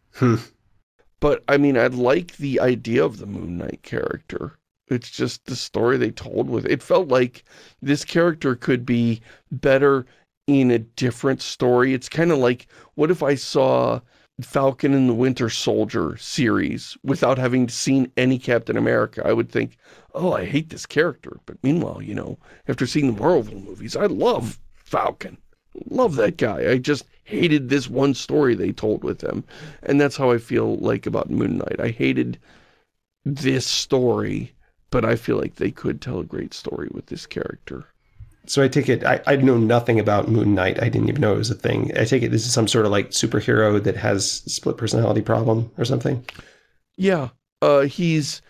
But, I mean, I like the idea of the Moon Knight character. It's just the story they told with it. It felt like this character could be better in a different story. It's kind of like, what if I saw Falcon and the Winter Soldier series without having seen any Captain America? I would think, oh, I hate this character. But meanwhile, you know, after seeing the Marvel movies, I love Falcon. Love that guy. I just hated this one story they told with him. And that's how I feel like about Moon Knight. I hated this story, but I feel like they could tell a great story with this character. So I take it, I know nothing about Moon Knight. I didn't even know it was a thing. I take it this is some sort of like superhero that has split personality problem or something? Yeah. He's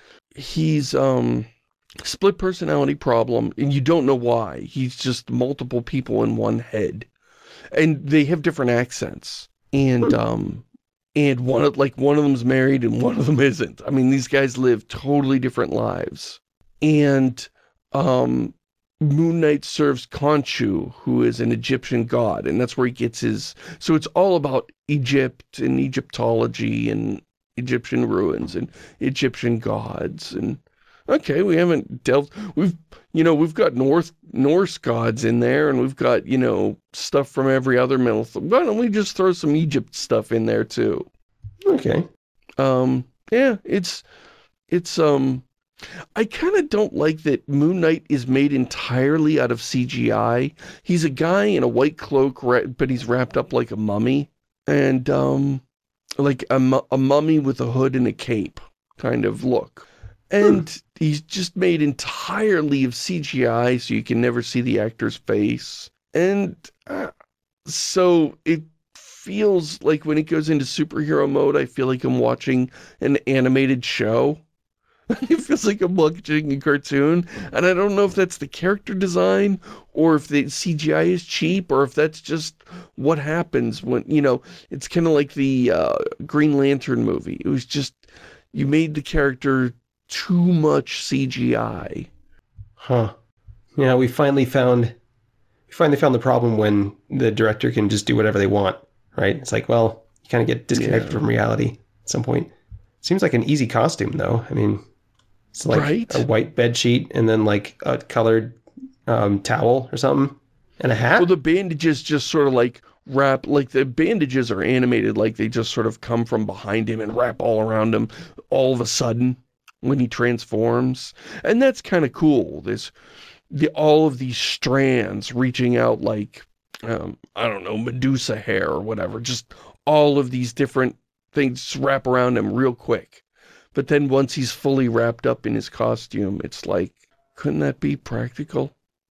split personality problem, and you don't know why. He's just multiple people in one head. And they have different accents. And one of them's married and one of them isn't. I mean, these guys live totally different lives. And Moon Knight serves Khonshu, who is an Egyptian god, and that's where he gets his... So it's all about Egypt and Egyptology and Egyptian ruins and Egyptian gods. And okay, we haven't delved... We've got Norse gods in there, and we've got, stuff from every other myth. Why don't we just throw some Egypt stuff in there too? Okay. Yeah, it's I kind of don't like that Moon Knight is made entirely out of CGI. He's a guy in a white cloak, but he's wrapped up like a mummy. And, like a mummy with a hood and a cape kind of look. And he's just made entirely of CGI, so you can never see the actor's face. And so it feels like when it goes into superhero mode, I feel like I'm watching an animated show. It feels like I'm watching a cartoon, and I don't know if that's the character design, or if the CGI is cheap, or if that's just what happens when, it's kind of like the Green Lantern movie. It was just, you made the character too much CGI. Huh. Yeah, we finally found the problem when the director can just do whatever they want, right? It's like, well, you kind of get disconnected from reality at some point. Seems like an easy costume, though. I mean, it's like a white bed sheet and then like a colored towel or something and a hat. Well, the bandages just sort of like wrap, like the bandages are animated, like they just sort of come from behind him and wrap all around him all of a sudden when he transforms. And that's kind of cool. All of these strands reaching out like, I don't know, Medusa hair or whatever. Just all of these different things wrap around him real quick. But then once he's fully wrapped up in his costume, it's like, couldn't that be practical?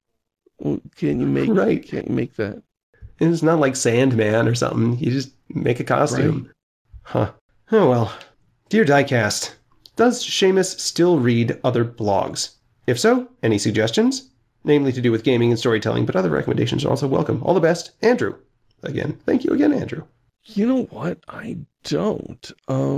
Can't you make that? It's not like Sandman or something. You just make a costume. Right. Huh. Oh well. Dear Diecast, does Seamus still read other blogs? If so, any suggestions? Namely to do with gaming and storytelling, but other recommendations are also welcome. All the best, Andrew. Again, thank you again, Andrew. You know what? I don't.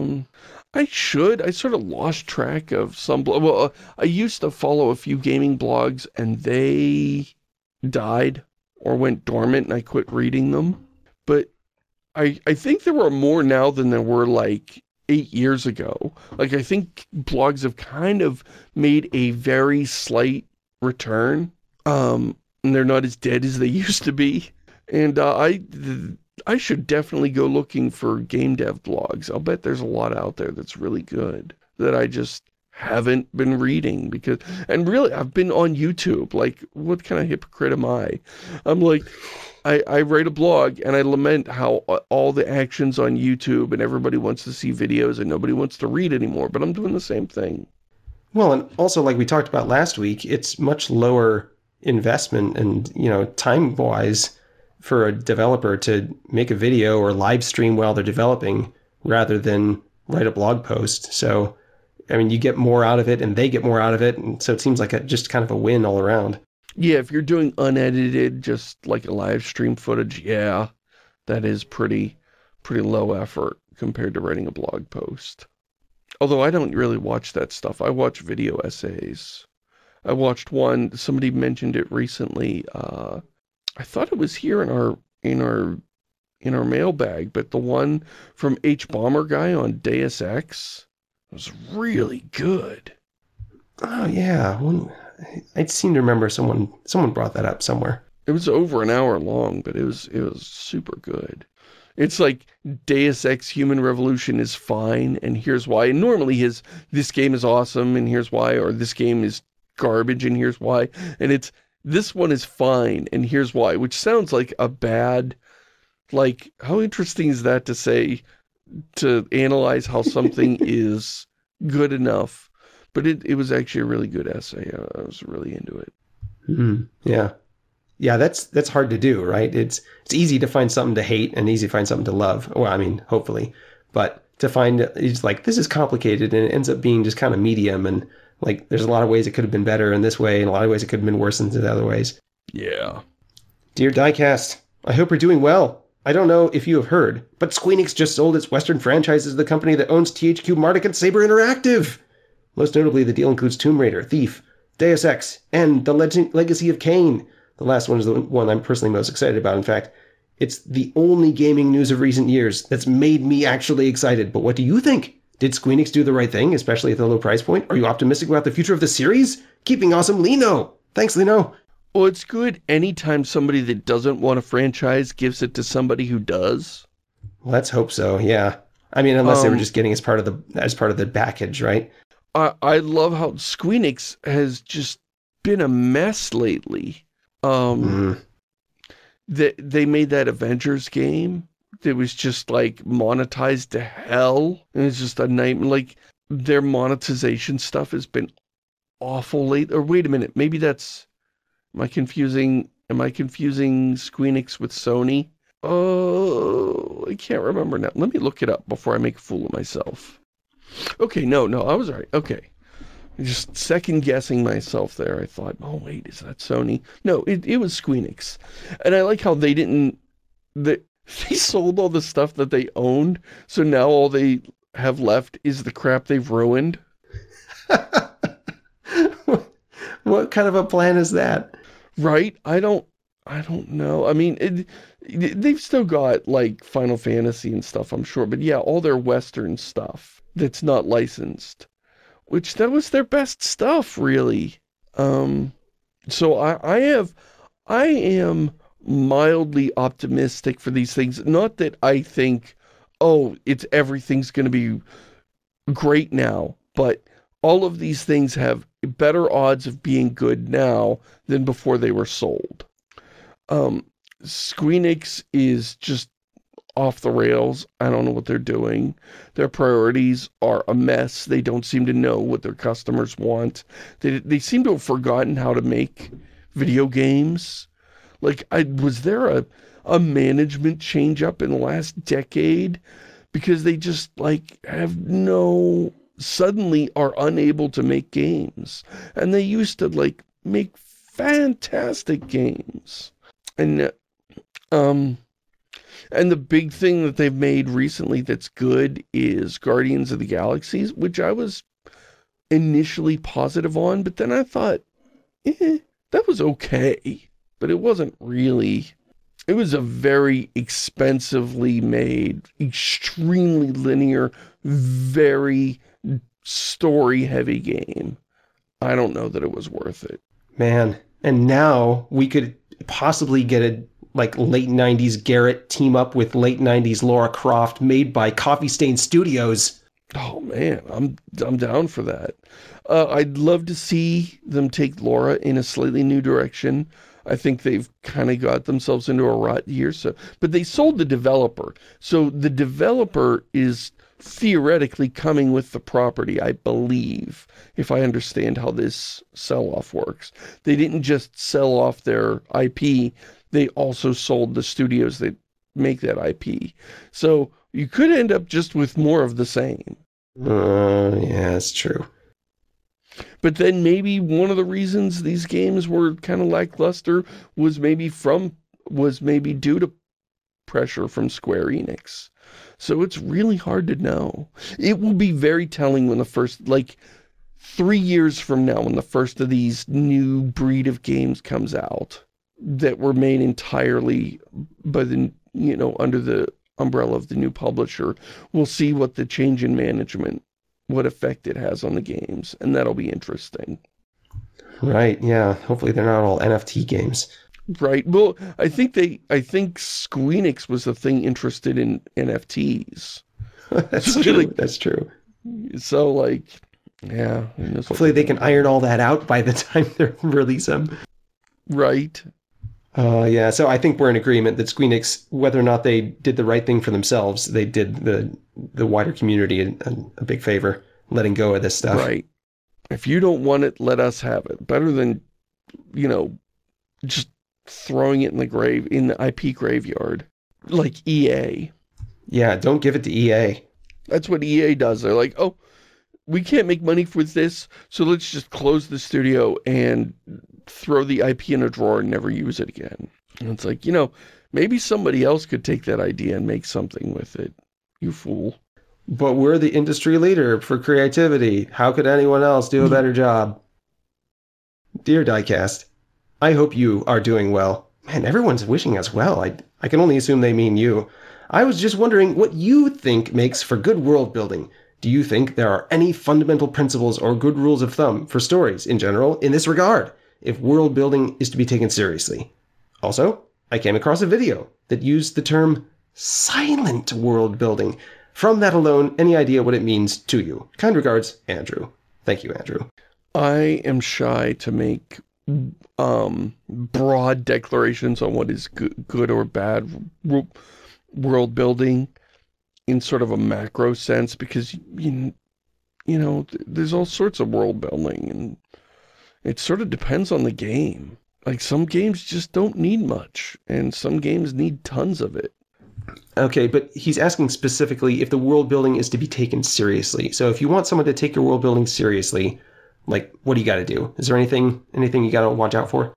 I should. I sort of lost track of some Well, I used to follow a few gaming blogs, and they died or went dormant, and I quit reading them. But I think there were more now than there were like 8 years ago. Like, I think blogs have kind of made a very slight return. And they're not as dead as they used to be. And I should definitely go looking for game dev blogs. I'll bet there's a lot out there that's really good that I just haven't been reading and really I've been on YouTube. Like, what kind of hypocrite am I? I'm like, I write a blog and I lament how all the action's on YouTube and everybody wants to see videos and nobody wants to read anymore, but I'm doing the same thing. Well, and also like we talked about last week, it's much lower investment and, time-wise for a developer to make a video or live stream while they're developing rather than write a blog post. So, I mean, you get more out of it and they get more out of it. And so it seems like just kind of a win all around. Yeah, if you're doing unedited, just like a live stream footage, yeah, that is pretty low effort compared to writing a blog post. Although I don't really watch that stuff. I watch video essays. I watched one, somebody mentioned it recently, I thought it was here in our mailbag, but the one from Hbomberguy on Deus Ex was really good. Oh yeah, I seem to remember someone brought that up somewhere. It was over an hour long, but it was super good. It's like Deus Ex Human Revolution is fine, and here's why. And normally this game is awesome, and here's why, or this game is garbage, and here's why. And this one is fine, and here's why, which sounds like a bad, like, how interesting is that to say, to analyze how something is good enough? But it was actually a really good essay. I was really into it. Mm-hmm. Yeah. Yeah, that's hard to do, right? It's easy to find something to hate and easy to find something to love. Well, I mean, hopefully. But to find, it's like, this is complicated, and it ends up being just kind of medium, and like, there's a lot of ways it could have been better in this way, and a lot of ways it could have been worse in the other ways. Yeah. Dear Diecast, I hope you're doing well. I don't know if you have heard, but Squeenix just sold its Western franchises to the company that owns THQ Nordic and Saber Interactive. Most notably, the deal includes Tomb Raider, Thief, Deus Ex, and The Legacy of Kain. The last one is the one I'm personally most excited about. In fact, it's the only gaming news of recent years that's made me actually excited. But what do you think? Did Squeenix do the right thing, especially at the low price point? Are you optimistic about the future of the series? Keeping awesome, Lino. Thanks, Lino. Well, it's good anytime somebody that doesn't want a franchise gives it to somebody who does. Let's hope so. Yeah. I mean, unless they were Um, just getting as part of the package, right? I love how Squeenix has just been a mess lately. Mm. They made that Avengers game that was just like monetized to hell. And it's just a nightmare. Like their monetization stuff has been awful late. Or wait a minute, maybe that's, am I confusing Squeenix with Sony? Oh, I can't remember now. Let me look it up before I make a fool of myself. Okay, no, I was right. Okay. Just second guessing myself there. I thought, oh wait, is that Sony? No, it was Squeenix. And I like how they didn't, they, they sold all the stuff that they owned, so now all they have left is the crap they've ruined. What kind of a plan is that? Right? I don't know. I mean, they've still got like Final Fantasy and stuff, I'm sure, but yeah, all their Western stuff that's not licensed. Which that was their best stuff, really. So I am mildly optimistic for these things. Not that I think, oh, everything's going to be great now, but all of these things have better odds of being good now than before they were sold. Um, Squeenix is just off the rails. I don't know what they're doing. Their priorities are a mess. They don't seem to know what their customers want. They seem to have forgotten how to make video games. Like, was there a management change up in the last decade? Because they just, like, suddenly are unable to make games. And they used to, like, make fantastic games. And, and the big thing that they've made recently that's good is Guardians of the Galaxies, which I was initially positive on, but then I thought, that was okay. But it wasn't really. It was a very expensively made, extremely linear, very story-heavy game. I don't know that it was worth it. Man, and now we could possibly get a like late 90s Garrett team up with late 90s Lara Croft made by Coffee Stain Studios. Oh man, I'm down for that. I'd love to see them take Laura in a slightly new direction. I think they've kind of got themselves into a rut here. So, but they sold the developer. So the developer is theoretically coming with the property, I believe, if I understand how this sell-off works. They didn't just sell off their IP, they also sold the studios that make that IP. So you could end up just with more of the same. Yeah, that's true. But then maybe one of the reasons these games were kind of lackluster was maybe due to pressure from Square Enix. So it's really hard to know. It will be very telling when the first, like 3 years from now, when the first of these new breed of games comes out that were made entirely by the, under the umbrella of the new publisher, we'll see what the change in management, what effect it has on the games, and that'll be interesting. Right, yeah. Hopefully they're not all NFT games. Right. Well, I think Squeenix was the thing interested in NFTs. That's So, true. like, That's true. so like, yeah. Hopefully they can iron all that out by the time they release them. Right. Yeah, so I think we're in agreement that Squeenix, whether or not they did the right thing for themselves, they did the wider community a big favor, letting go of this stuff. Right. If you don't want it, let us have it. Better than, just throwing it in the IP graveyard, like EA. Yeah, don't give it to EA. That's what EA does. They're like, oh, we can't make money with this, so let's just close the studio and throw the IP in a drawer and never use it again. And it's like, maybe somebody else could take that idea and make something with it. You fool. But we're the industry leader for creativity. How could anyone else do a better job? Dear Diecast, I hope you are doing well. Man, everyone's wishing us well. I can only assume they mean you. I was just wondering what you think makes for good world building. Do you think there are any fundamental principles or good rules of thumb for stories in general in this regard, if world building is to be taken seriously? Also, I came across a video that used the term silent world building. From that alone, any idea what it means to you? Kind regards, Andrew. Thank you, Andrew. I am shy to make broad declarations on what is good or bad world building in sort of a macro sense, because there's all sorts of world building, and it sort of depends on the game. Like, some games just don't need much, and some games need tons of it. Okay, but he's asking specifically if the world building is to be taken seriously. So if you want someone to take your world building seriously, like, what do you got to do? Is there anything you got to watch out for?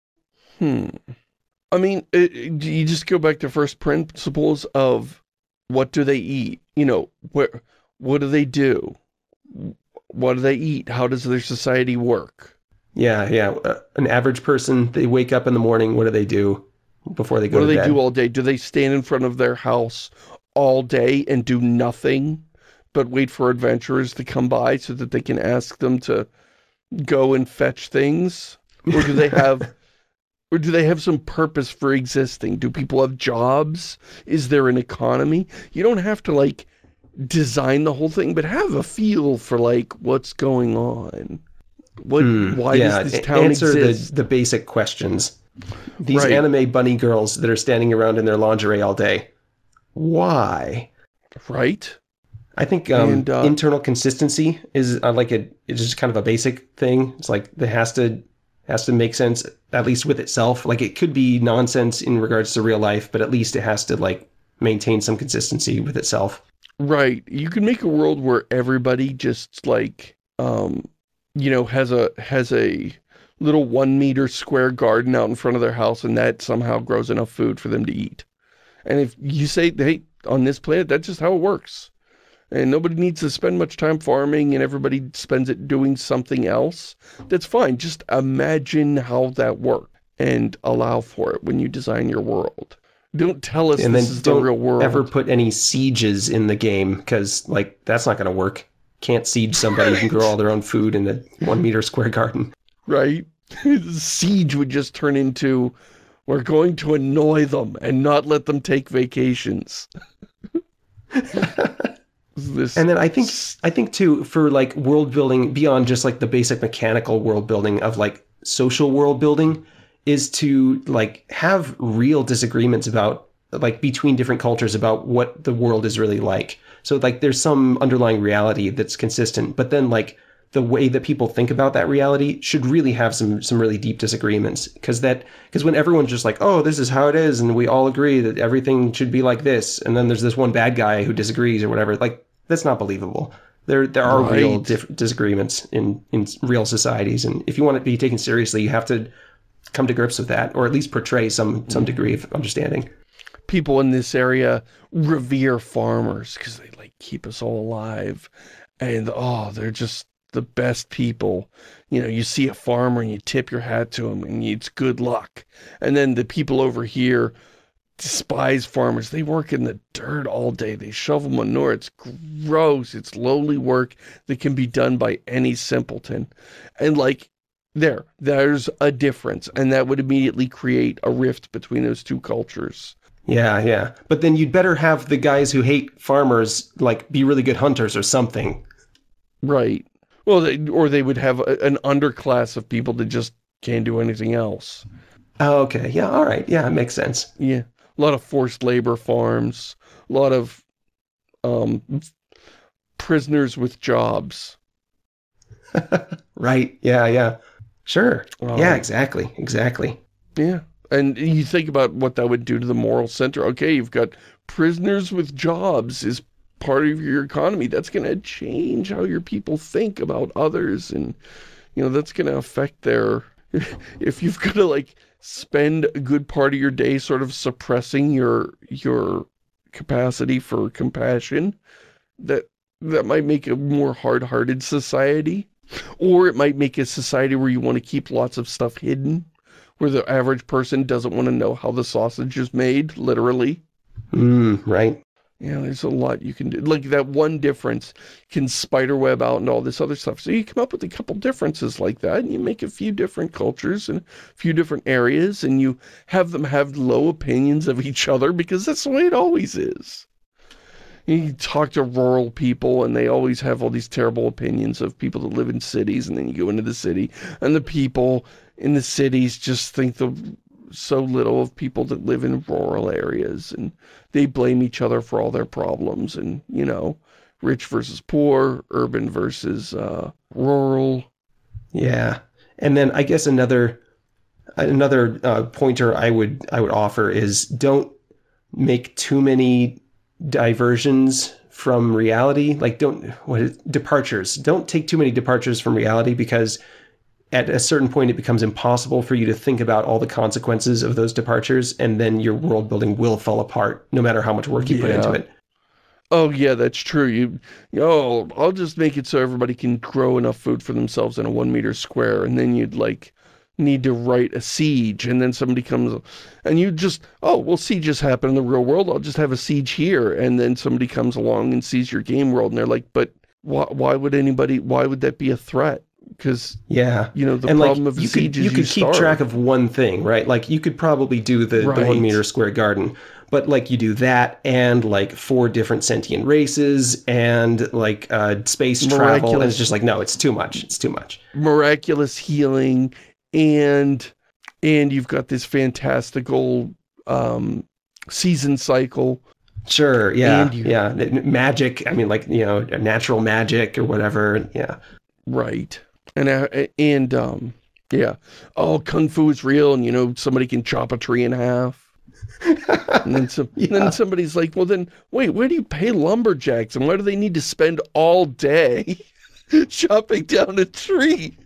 I mean, you just go back to first principles of what do they eat? What do they do? What do they eat? How does their society work? Yeah. An average person, they wake up in the morning, what do they do before they go to bed? What do they do all day? Do they stand in front of their house all day and do nothing but wait for adventurers to come by so that they can ask them to go and fetch things? Or do they have some purpose for existing? Do people have jobs? Is there an economy? You don't have to, like, design the whole thing, but have a feel for, like, what's going on. Why does this town exist? Answer the basic questions. These anime bunny girls that are standing around in their lingerie all day. Why? Right? I think internal consistency is it's just kind of a basic thing. It's like it has to make sense, at least with itself. Like, it could be nonsense in regards to real life, but at least it has to, like, maintain some consistency with itself. Right. You can make a world where everybody just, like, has a little 1 meter square garden out in front of their house, and that somehow grows enough food for them to eat. And if you say, hey, on this planet, that's just how it works. And nobody needs to spend much time farming, and everybody spends it doing something else, that's fine. Just imagine how that works and allow for it when you design your world. Don't tell us this is the real world. And then don't ever put any sieges in the game, because, like, that's not going to work. Can't siege somebody who can grow all their own food in a 1 meter square garden. Right? Siege would just turn into, we're going to annoy them and not let them take vacations. And then I think too, for, like, world building beyond just, like, the basic mechanical world building of, like, social world building, is to, like, have real disagreements about, like, between different cultures about what the world is really like. So, like, there's some underlying reality that's consistent, but then, like, the way that people think about that reality should really have some really deep disagreements, because when everyone's just like, oh, this is how it is, and we all agree that everything should be like this, and then there's this one bad guy who disagrees or whatever, like, that's not believable. There are real disagreements in real societies, and if you want it to be taken seriously, you have to come to grips with that, or at least portray some degree of understanding. People in this area revere farmers because they, like, keep us all alive, and they're just the best people. You see a farmer and you tip your hat to him, and it's good luck. And then the people over here despise farmers. They work in the dirt all day. They shovel manure. It's gross. It's lowly work that can be done by any simpleton. And, like, there's a difference, and that would immediately create a rift between those two cultures. Yeah. But then you'd better have the guys who hate farmers, like, be really good hunters or something. Right. Well, they would have an underclass of people that just can't do anything else. Oh, okay. Yeah, all right. Yeah, it makes sense. Yeah. A lot of forced labor farms. A lot of prisoners with jobs. Right. Yeah. Sure. Yeah, exactly. Yeah. And you think about what that would do to the moral center. Okay, you've got prisoners with jobs is part of your economy. That's going to change how your people think about others. And, that's going to affect their... If you've got to, like, spend a good part of your day sort of suppressing your capacity for compassion, that might make a more hard-hearted society. Or it might make a society where you want to keep lots of stuff hidden, where the average person doesn't want to know how the sausage is made, literally. Right. Yeah, there's a lot you can do. Like that one difference can spiderweb out and all this other stuff. So you come up with a couple differences like that, and you make a few different cultures and a few different areas, and you have them have low opinions of each other, because that's the way it always is. You talk to rural people, and they always have all these terrible opinions of people that live in cities, and then you go into the city, and the people in the cities just think so little of people that live in rural areas, and they blame each other for all their problems, and, you know, rich versus poor, urban versus rural. Yeah. And then I guess another pointer I would offer is don't make too many diversions from reality. Like departures. Don't take too many departures from reality, because at a certain point, it becomes impossible for you to think about all the consequences of those departures, and then your world building will fall apart, no matter how much work you put into it. Oh, yeah, that's true. I'll just make it so everybody can grow enough food for themselves in a 1 meter square, and then you'd, like, need to write a siege, and then somebody comes, and you just, well, sieges happen in the real world, I'll just have a siege here, and then somebody comes along and sees your game world, and they're like, but why would that be a threat? Because, yeah, you know, the problem of you siege is you could keep track of one thing, right? Like, you could probably do the 1 meter square garden, but, like, you do that and, like, 4 different sentient races and, like, space travel, and it's just like, no, it's too much. It's too much. Miraculous healing, and you've got this fantastical season cycle. Sure, yeah, yeah. Magic, I mean, like, you know, natural magic or whatever, yeah. Right. And yeah. Oh, Kung Fu is real, and, you know, somebody can chop a tree in half. And then then somebody's like, well, then, wait, where do you pay lumberjacks, and why do they need to spend all day chopping down a tree?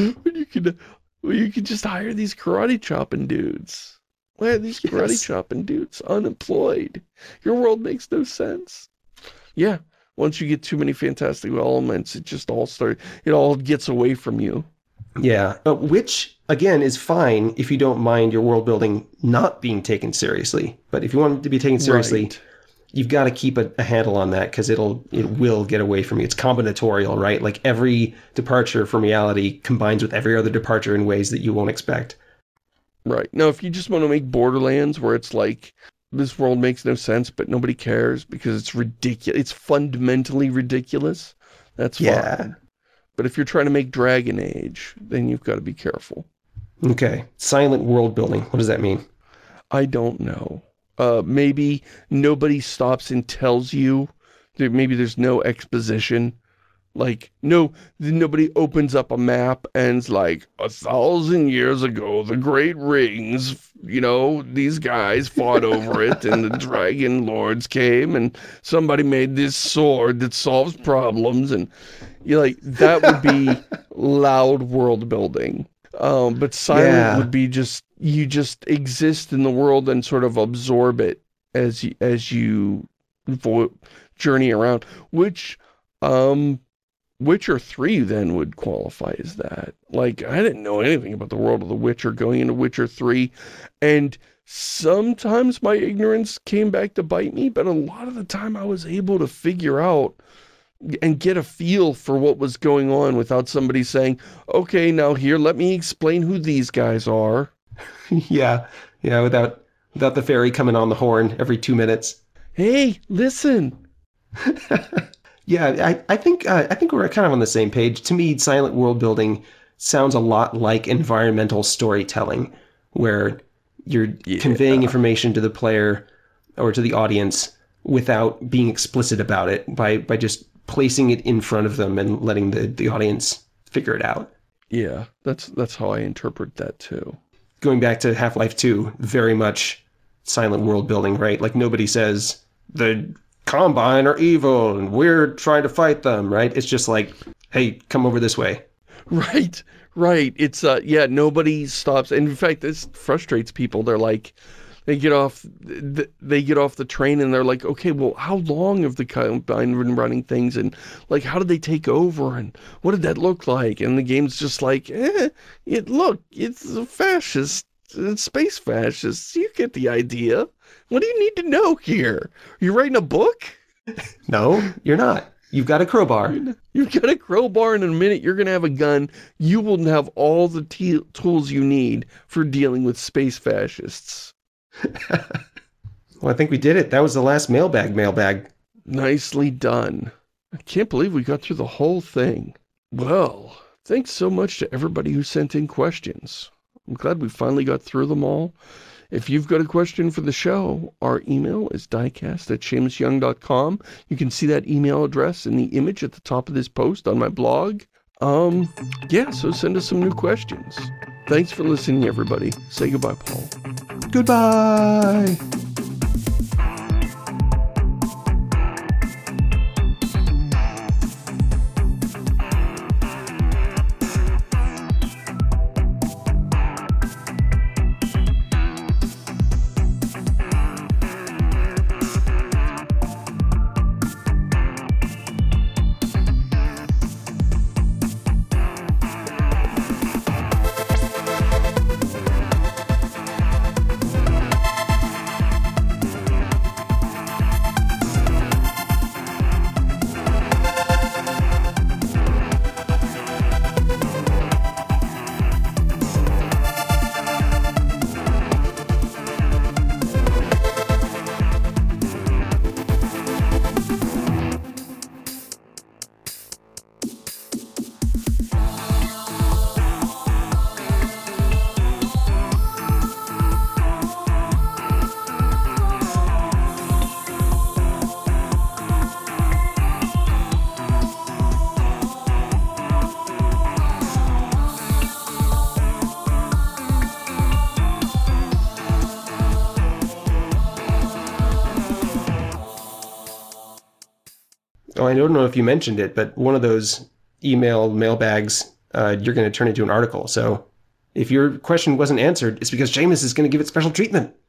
When you could just hire these karate chopping dudes. Why are these karate chopping dudes unemployed? Your world makes no sense. Yeah. Once you get too many fantastical elements, it all gets away from you. Yeah, which, again, is fine if you don't mind your world building not being taken seriously. But if you want it to be taken seriously, you've got to keep a handle on that, because it will get away from you. It's combinatorial, right? Like, every departure from reality combines with every other departure in ways that you won't expect. Right. Now, if you just want to make Borderlands where it's like, this world makes no sense, but nobody cares because it's ridiculous. It's fundamentally ridiculous. That's fine. But if you're trying to make Dragon Age, then you've got to be careful. Okay. Silent world building. What does that mean? I don't know. Maybe nobody stops and tells you. Maybe there's no exposition. Like, nobody opens up a map and's like, 1,000 years ago, the Great Rings, you know, these guys fought over it, and the Dragon Lords came, and somebody made this sword that solves problems, and you're like, that would be loud world building. But silent would be you just exist in the world and sort of absorb it as you journey around, which, Witcher 3 then would qualify as that. Like, I didn't know anything about the world of The Witcher going into Witcher 3, and sometimes my ignorance came back to bite me, but a lot of the time I was able to figure out and get a feel for what was going on without somebody saying, okay, now here, let me explain who these guys are. Yeah, without the fairy coming on the horn every 2 minutes. Hey, listen. Yeah, I think we're kind of on the same page. To me, silent world building sounds a lot like environmental storytelling, where you're conveying information to the player or to the audience without being explicit about it, by just placing it in front of them and letting the audience figure it out. Yeah, that's how I interpret that too. Going back to Half-Life 2, very much silent world building, right? Like, nobody says the Combine are evil and we're trying to fight them, right? It's just like, hey, come over this way. Right. It's nobody stops. And in fact, this frustrates people. They're like, they get off the train and they're like, okay, well, how long have the Combine been running things, and like, how did they take over, and what did that look like? And the game's just like, it's a fascist, it's space fascists. You get the idea. What do you need to know here? You're writing a book? No, you're not. You've got a crowbar. You've got a crowbar, and in a minute you're going to have a gun. You will have all the tools you need for dealing with space fascists. Well, I think we did it. That was the last mailbag. Nicely done. I can't believe we got through the whole thing. Well, thanks so much to everybody who sent in questions. I'm glad we finally got through them all. If you've got a question for the show, our email is diecast@ShamusYoung.com. You can see that email address in the image at the top of this post on my blog. Yeah, so send us some new questions. Thanks for listening, everybody. Say goodbye, Paul. Goodbye! Oh, I don't know if you mentioned it, but one of those mailbags, you're going to turn into an article. So if your question wasn't answered, it's because Shamus is going to give it special treatment.